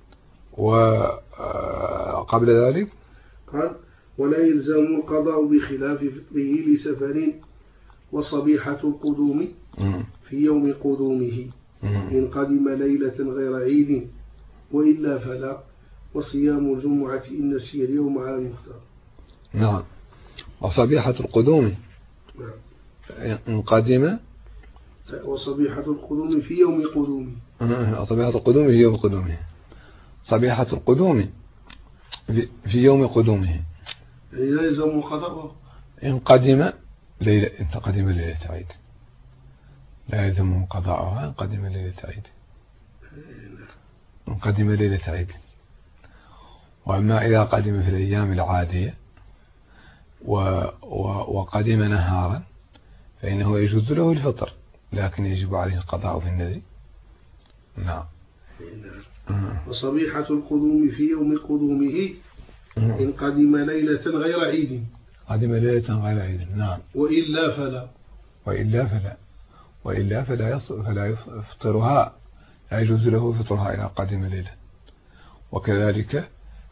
وقبل ذلك قال ولا يلزم القضاء بخلاف فطره لسفر وصبيحة القدوم في يوم قدومه إن قدم ليلة غير عيد وإلا فلا، وصيام الجمعة إن نسي اليوم على المختار. نعم. وصبيحة القدوم إن قدم وصبيحة القدوم في يوم قدومه. صبيحة القدوم في يوم قدومه. صبيحة القدوم في يوم قدومه يعني لا يلزم القضاء إن قدم ليلة عيد، لا يلزم قضاءها إن قدم ليلة عيد. إن قدم ليلة عيد. وأما إذا قدم في الأيام العادية وقدم نهارا فإنه يجوز له الفطر، لكن يجب عليه القضاء في النذر. نعم. وصبيحة القدوم في يوم قدومه إن قدم ليلة غير عيد. قدم ليلة غير عيد. نعم. وإلا فلا يفطرها، لا يجوز له فطرها إذا قدم ليلة. وكذلك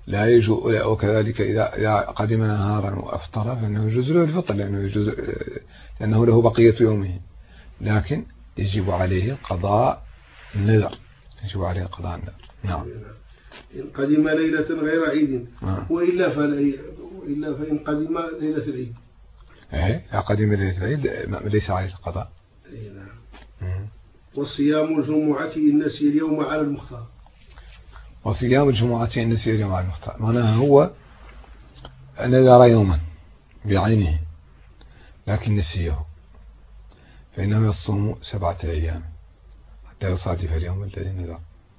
إذا قدم نهارا وأفطر فإنه يجوز له الفطر لأنه له بقية يومه، لكن يجب عليه قضاء النذر. نعم. إن قدم ليلة غير عيد وإلا فإن قدم ليلة العيد. إذا قدم ليلة العيد ليس عليه القضاء. نعم. وصيام الجمعة إن نسي اليوم على المختار. وصيام الجمعة إن نسي اليوم على المختار معناها هو نذر يوما بعينه لكن نسيه، فإنه يصوم 7 أيام حتى يصادف اليوم الذي نذر.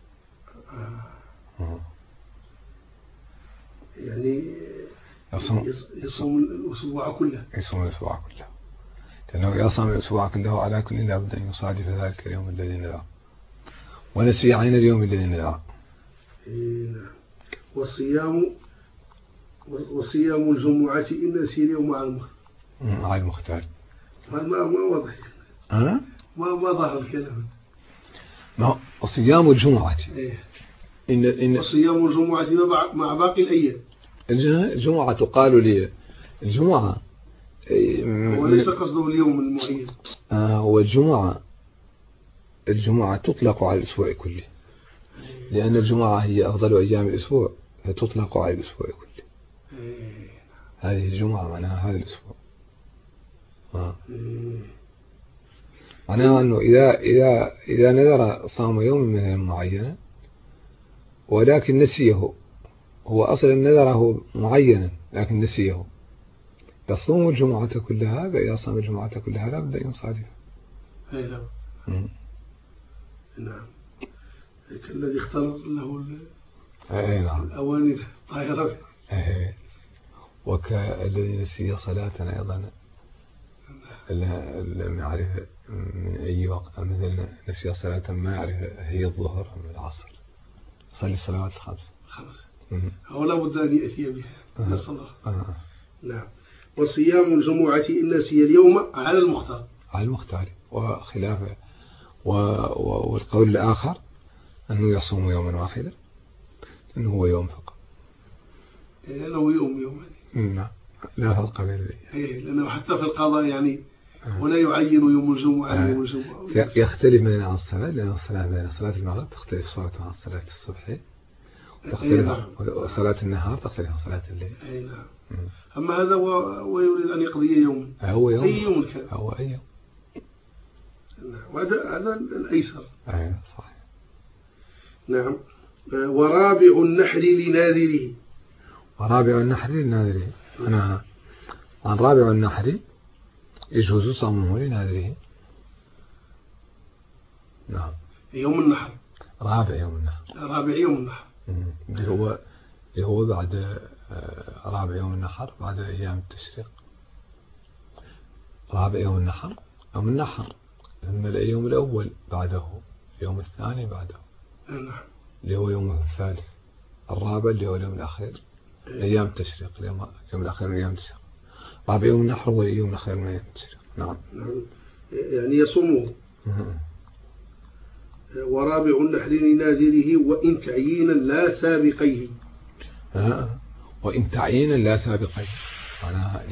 يعني يصوم الأسبوع كله. لأنه يصوم الأسبوع كله على كل لابد أن يصادف ذلك اليوم الذي نذر، ونسي عين اليوم الذي نذر. وصيام الجمعة إن نسي اليوم على المختار. ما واضح. ما ظهر الكلام. وصيام الجمعة وصيام الجمعة مع باقي الأيام. الجمعة تقال لي الجمعة وليس قصده اليوم المعين. الجمعة تطلق على الأسبوع كله، لأن الجمعة هي أفضل أيام الأسبوع فتطلق على الأسبوع كله. هذه الجمعة معناها هذا الأسبوع. معناها أنه إذا نذر صام يوم من معينا ولكن نسيه، هو أصلا نذره معينا لكن نسيه، يصوم الجمعة كلها. فإذا صام الجمعة كلها لا بد أن يصادف. نعم. الذي اختلط له نعم. الأواني الطاهرة. وكالذي نسي صلاة أيضا لم يعرف من أي وقت، مثل نسي صلاة ما يعرف هي الظهر أم العصر، صلي الصلوات الخمس. أو لا بد أن يأتي بها. نعم. وصيام الجمعة إن نسي اليوم على المختار. وخلافه والقول الآخر أنه يصوم يوما واحدا، أنه هو يوم فقط. لأنه يوم. نعم. لا فرق بين ذلك. لأنه حتى في القضاء يعني ولا يعين يوم الجمعة. يختلف بين الصلاة، لأن الصلاة بين صلاة المغرب تختلف صلاتها عن صلاة الصبح، وصلاة النهار تختلف عن صلاة الليل. نعم. أما هذا ويريد أن يقضي يوم. أي يوم كان. أي يوم. وهذا الأيسر. صحيح. نعم. ورابع النحر لناذره. أنا عن رابع النحر يجوز صومه لناذره. نعم. يوم النحر. رابع يوم النحر. اللي هو بعد رابع يوم النحر بعد أيام التشريق. رابع يوم النحر ثم اليوم الأول بعده اليوم الثاني بعده. نعم. اللي هو يوم الثالث. الرابع اللي هو اليوم الأخير أيام التشريق، اليوم الأخير من أيام التشريق. رابع يوم النحر واليوم الأخير من أيام التشريق. نعم. يعني يصومه. ورابع النحر لناذره وإن تعيينا لا سابقيه. وإن تعيينا لا سابقيه، معناها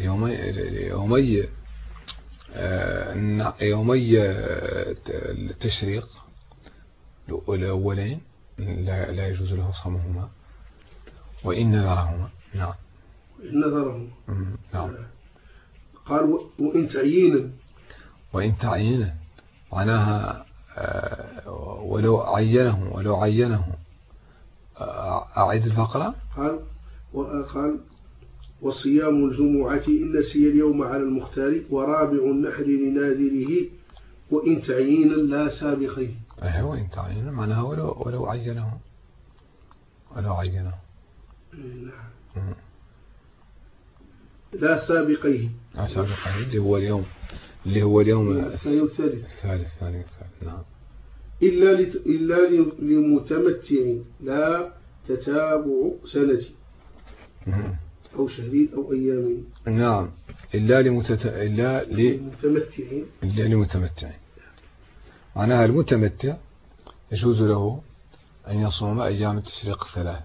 يومي التشريق الأولين لا يجوز له صومهما وإن نذرهما. نعم. وإن نذرهما. نعم. قال وإن تعيينا معناها ولو عينه أعيد الفقرة. قال وصيام الجمعة إن نسي اليوم على المختار ورابع النحر لناذره وإن تعيينا لا سابقيه. وإن تعيينا معناها ولو عينه. نعم. لا سابقيه. اللي هو اليوم الثالث. نعم. إلا لمتمتع لا تتابع سنة أو شهرين أو أيام. نعم. إلا لمتمتع. معناها المتمتع يجوز له أن يصوم أيام التشريق الثلاثة.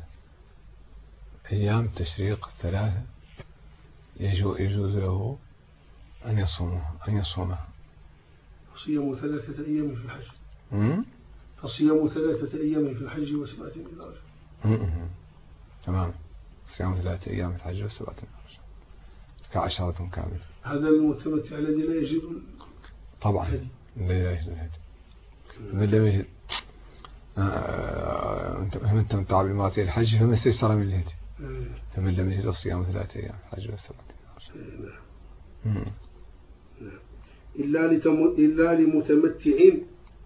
يجوز له أن يصومها. صيام 3 أيام في الحج. فصيام 3 أيام في الحج و7 إذا رجع. تمام. صيام 3 أيام في الحج و7 كعشرة كاملة. هذا المتمتع الذي لا يجد طبعا لا يجد الهدي. من لم يجد أنت متع بالمرأة الحج فما استيسر من الهدي. فمن لم يجد صيام 3 أيام في الحج و7. إلا لمتمتع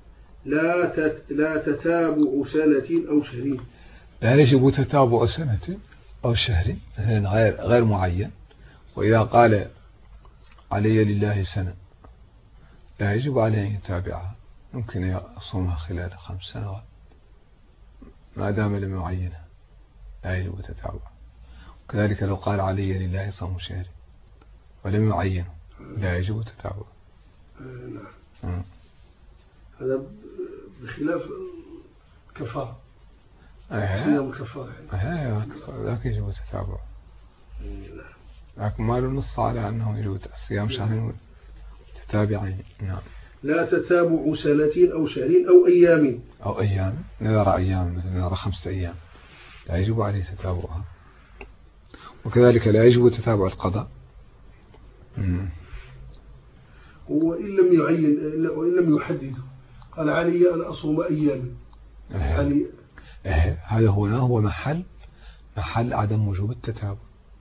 لا تتابع سنة أو شهرين. لا يجب تتابع سنة أو شهر غير معين. وإذا قال علي لله سنة لا يجب عليه أن يتابعها، ممكن يصومها خلال 5 سنوات ما دام لم يعينها، لا يجب تتابعها. كذلك لو قال علي لله صوم شهر ولم يعينه لا يجب تتابعه. نعم. هذا بخلاف كفارة. صيام كفارة. ذاك يجب تتابعه. لكن ما له نص على أنه يجب صيام شهرين تتابعين. نعم. لا تتابع سنة أو شهرين أو أيام. نذر أيام مثل نذر 5 أيام لا يجب عليه تتابعها. وكذلك لا يجب تتابع القضاء. وإن لم يعين وإن لم يحدد قال علي أن أصوم أيام. هذا هو محل عدم وجوب التتابع.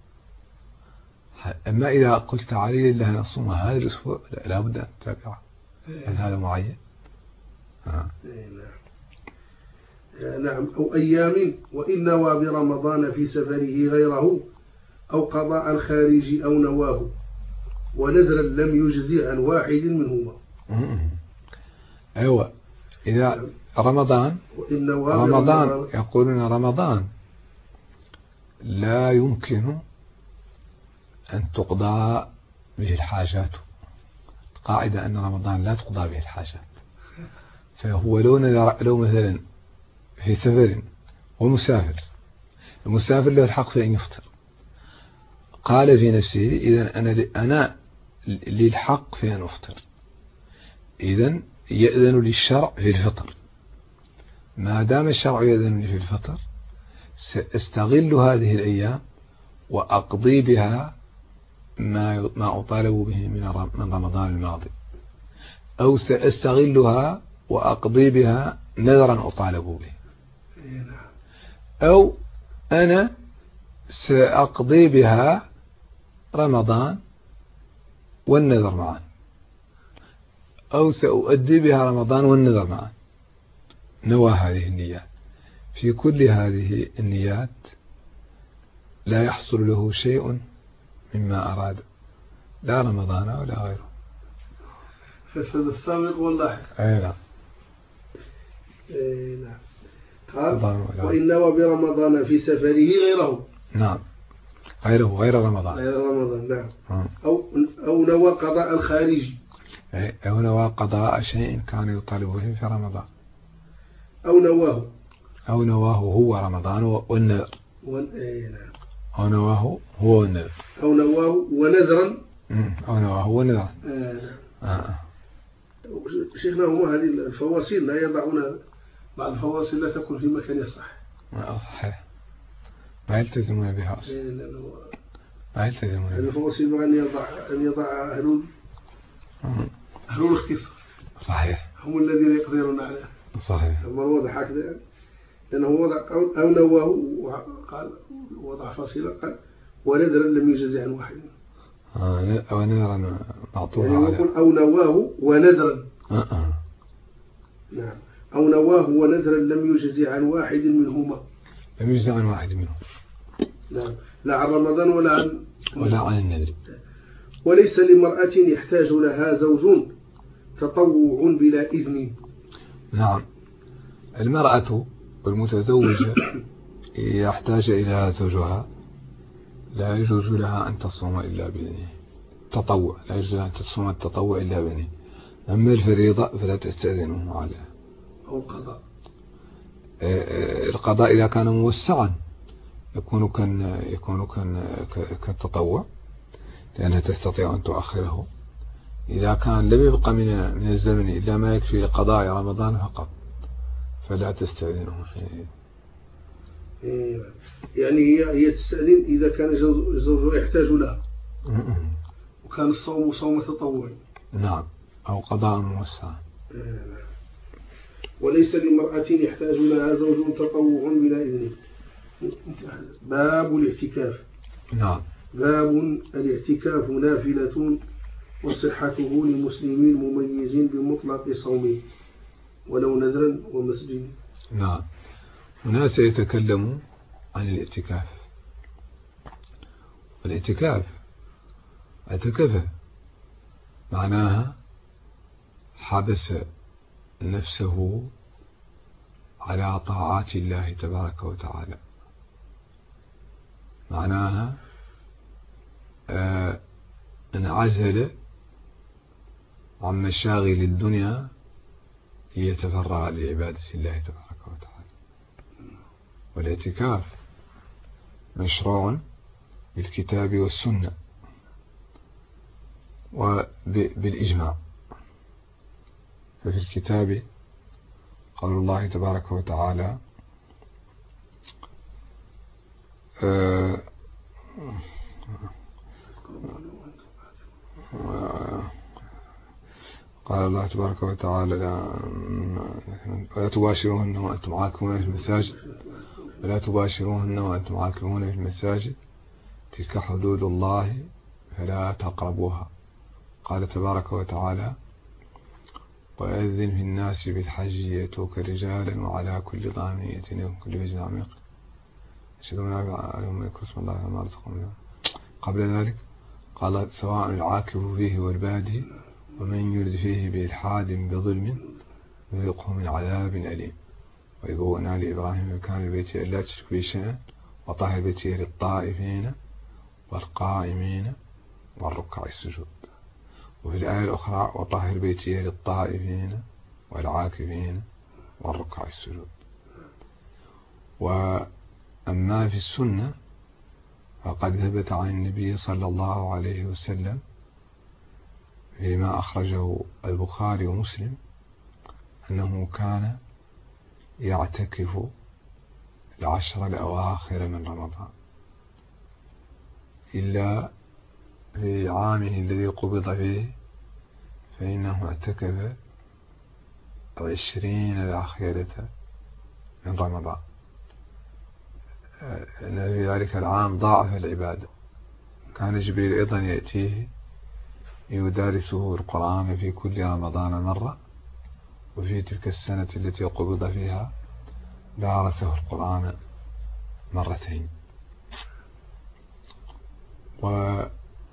أما إذا قلت علي لله أن أصوم هذا الأسبوع لا بد أن تتابعه. هل هذا معين؟ نعم. أو أيام وإن نوى برمضان في سفره غيره أو قضاء الخارج أو نواه ونذرا لم يجزي عن واحد منهما. أيوة. إذا رمضان يقولون رمضان لا يمكن أن تقضى به الحاجات. قاعدة أن رمضان لا تقضى به الحاجات. فهو لو مثلا في سفر ومسافر، المسافر له الحق في أن يفطر، قال في نفسه إذن أنا لي الحق في أن أفطر، إذن يأذن للشرع في الفطر. ما دام الشرع يأذن لي في الفطر سأستغل هذه الأيام وأقضي بها ما أطالب به من رمضان الماضي، أو سأستغلها وأقضي بها نذرا أطالب به، أو أنا سأقضي بها رمضان والنذر معا، أو سأؤدي بها رمضان والنذر معا. نوى هذه النيات. في كل هذه النيات لا يحصل له شيء مما أراد، لا رمضان ولا غيره. فسد السابق واللاحق. أي نعم. نعم. قال وإن نوى برمضان في سفره غيره. نعم غير رمضان. غير رمضان نعم. أو نوى قضاء الخارجي. أو نوى قضاء شيء كان يطالب به في رمضان. أو نواه هو رمضان والنذر. نعم. أو نواه هو النذر. أو نواه ونذرا. أو نواه ونذرا. شيخنا هم هذه الفواصل لا يضعون بعض الفواصل لا تكون في مكان صح. صحيح. ما يلتزمون بها أصلا. ما يلتزمون بها. الفواصل أن يضع أهل الاختصار. صحيح. هم الذين يقدرون عليه. صحيح. أما الوضع هكذا لأنه وضع أو نواه قال وضع فاصلة قال ونذرا لم يجز عن واحد. أو نذرا معطوها يعني يقول أو نواه ونذرا. نعم. أو نواه ونذرا لم يجز عن واحد منهما. لم يجز عن واحد منهم. نعم. لا عن رمضان ولا عن النذر. وليس لمرأة يحتاج لها زوج تطوع بلا إذن. نعم. المرأة المتزوجة يحتاج إلى زوجها لا يجوز لها أن تصوم إلا بإذنه. تطوع لا يجوز لها أن تصوم التطوع إلا بإذنه. أما الفريضة فلا تستأذنه عليها. أو القضاء. القضاء إذا كان موسعا يكون كالتطوع لأنها تستطيع أن تؤخره. إذا كان لم يبقى من الزمن إلا ما يكفي لقضاء رمضان فقط فلا تستأذنه حينئذ. يعني هي تستأذن إذا كان زوجها يحتاج لها وكان الصوم صوم تطوعي. نعم. أو قضاء موسع. وليس لمرأة يحتاج لها زوج تطوع بلا إذن. باب الاعتكاف. نعم. باب الاعتكاف نافلة وصحته لمسلمين مميزين بمطلق صومه ولو نذرا ومسجد. نعم. هنا سيتكلم عن الاعتكاف. والاعتكاف اعتكف معناها حبس نفسه على طاعات الله تبارك وتعالى. معناها انعزل عن مشاغل الدنيا ليتفرغ لعبادة الله تبارك وتعالى. والاعتكاف مشروع بالكتاب والسنة وبالإجماع. ففي الكتاب قول الله تبارك وتعالى قال الله تبارك وتعالى ولا تباشروهن وأنتم عاكفون في المساجد ولا تباشروهن وأنتم عاكفون في المساجد تلك حدود الله فلا تقربوها. قال تبارك وتعالى وأذن في الناس بالحج يأتوك رجالا وعلى كل ضامن يأتين من كل وجه عميق يشهدون عليهم يذكرون اسم الله ما رزقهم. قبل ذلك قال سواء العاكف فيه والبادي ومن يرد فيه بإلحاد بظلم يذقه من عذاب أليم. وإذ بوأنا لإبراهيم مكان البيت ألا تشرك به شيئا وطهر بيته للطائفين والقائمين والركع السجود. وفي الآية الأخرى وطهر بيته للطائفين والعاكفين والركع السجود. وأما في السنة فقد ثبت عن النبي صلى الله عليه وسلم فيما أخرجه البخاري ومسلم أنه كان يعتكف العشر الأواخر من رمضان إلا في عامه الذي قبض فيه فإنه اعتكف 20 الأخيرة من رمضان. في ذلك العام ضاعف العبادة. كان جبريل أيضا يأتيه يدارسه القرآن في كل رمضان مرة وفي تلك السنة التي قبض فيها دارسه القرآن مرتين.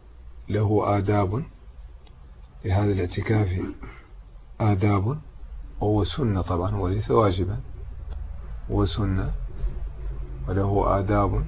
وله آداب لهذا الاعتكاف آداب هو سنة طبعا وليس واجبا، هو سنة وله آداب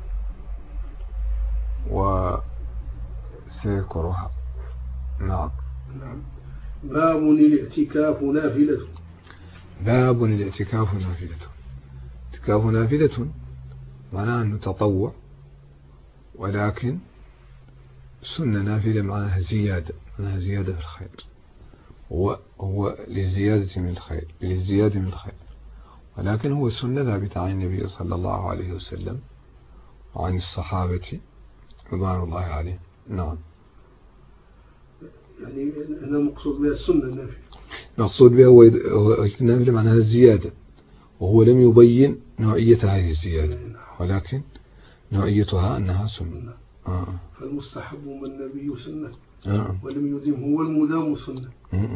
وسيذكرها. نعم. باب الاعتكاف نافلة. باب الاعتكاف نافلة. اعتكاف نافلة معناها أنه تطوع، ولكن سنة نافلة معناها زيادة، معناها زيادة في الخير، هو للزيادة من الخير، للزيادة من الخير، ولكن هو سنة ثابتة عن النبي صلى الله عليه وسلم وعن الصحابة رضوان الله عليهم. نعم. يعني أنا مقصود بها السنة النافلة، مقصود بها هو النافلة معناها الزيادة، وهو لم يبين نوعية هذه الزيادة، ولكن نوعيتها أنها سنة. فالمستحب من النبي سنة ولم يدم هو المدام سنة.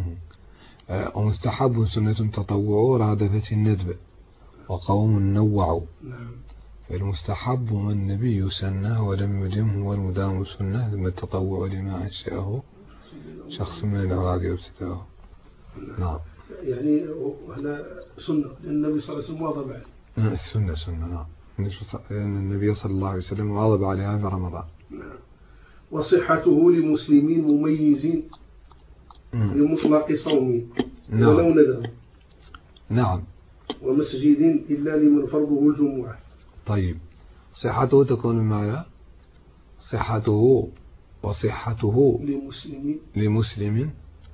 ومستحب سنة تطوع رادفة الندب وقوم نوعوا. فالمستحب من النبي سنة ولم يدم هو المدام سنة، ثم التطوع لما أنشأه شخص من الأراد يبتداه. نعم. يعني هذا سنة النبي صلى الله عليه وسلم واظب عليه. السنة سنة. نعم. لأن النبي صلى الله عليه وسلم واظب عليها في رمضان. وصحته لمسلمين مميزين لمطلق صوم ولو نذر. نعم. ومسجد إلا لمن فرضه الجمعة. طيب، صحته تكون ماذا؟ صحته وصحته لمسلم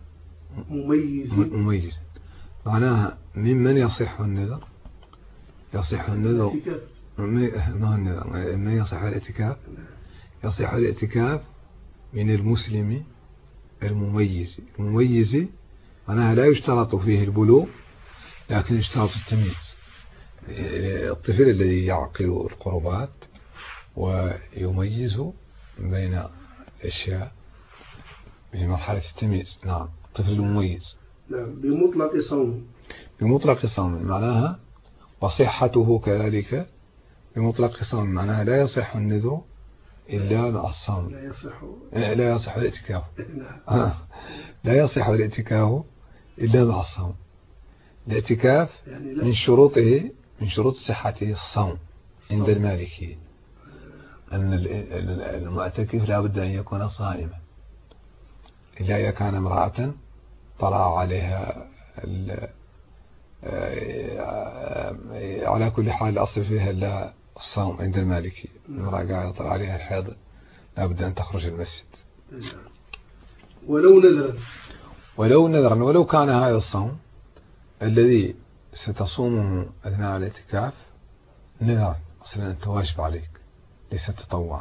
مميز معناها ممن يصح النذر. يصح النذر ما يصح الاعتكاف. يصح الاعتكاف من المسلم المميز معناها لا يشترط فيه البلوغ، لكن يشترط التمييز. الطفل الذي يعقل القربات ويميز بين الأشياء في مرحلة التمييز. نعم. الطفل المميز. نعم. بمطلق صوم. بمطلق صوم معناها، وصحته كذلك بمطلق صوم معناها لا يصح النذر إلا مع الصوم. لا يصح الاعتكاف. لا يصح الاعتكاف إلا مع الصوم. الاعتكاف من شروطه، من شروط صحته الصوم عند المالكية، أن المعتكف لا بد أن يكون صائما، إلا إذا كان امرأة طلع عليها على كل حال الأصل فيها إلا الصوم عند المالكية. المرأة قاعدة طلع عليها الحيض لا بد أن تخرج المسجد. ولو نذرا ولو كان هذا الصوم الذي ستصومه أثناء الاعتكاف نذرا، أصلا أنت واجب عليك ليس تطوعا،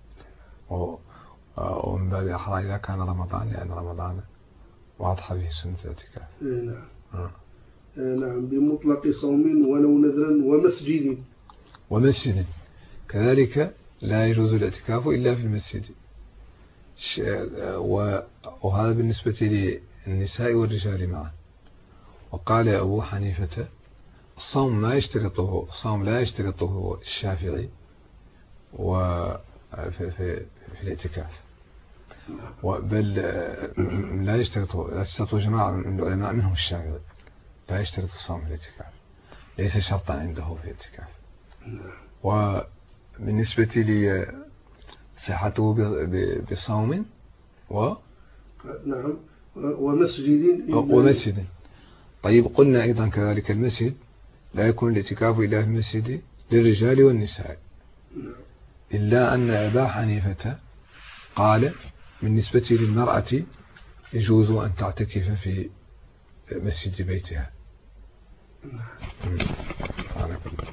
ومن باب أحرى إذا كان رمضان، لأن رمضان واضح به سنة الاعتكاف. نعم. بمطلق صوم ولو نذرا ومسجد كذلك لا يجوز الاعتكاف إلا في المسجد. وهذا بالنسبة للنساء والرجال معا. وقال أبو حنيفة الصوم لا يشترطه الشافعي في الاعتكاف، بل لا يشترطه جماعة من العلماء منهم الشافعي، لا يشترط الصوم في الاعتكاف، ليس شرطا عنده في الاعتكاف. وبالنسبة لصحته بصوم نعم ومسجد. طيب، قلنا أيضا كذلك المسجد لا يكون الاعتكاف إلا في المسجد للرجال والنساء، إلا أن أبا حنيفة قال بالنسبة للمرأة يجوز أن تعتكف في مسجد بيتها.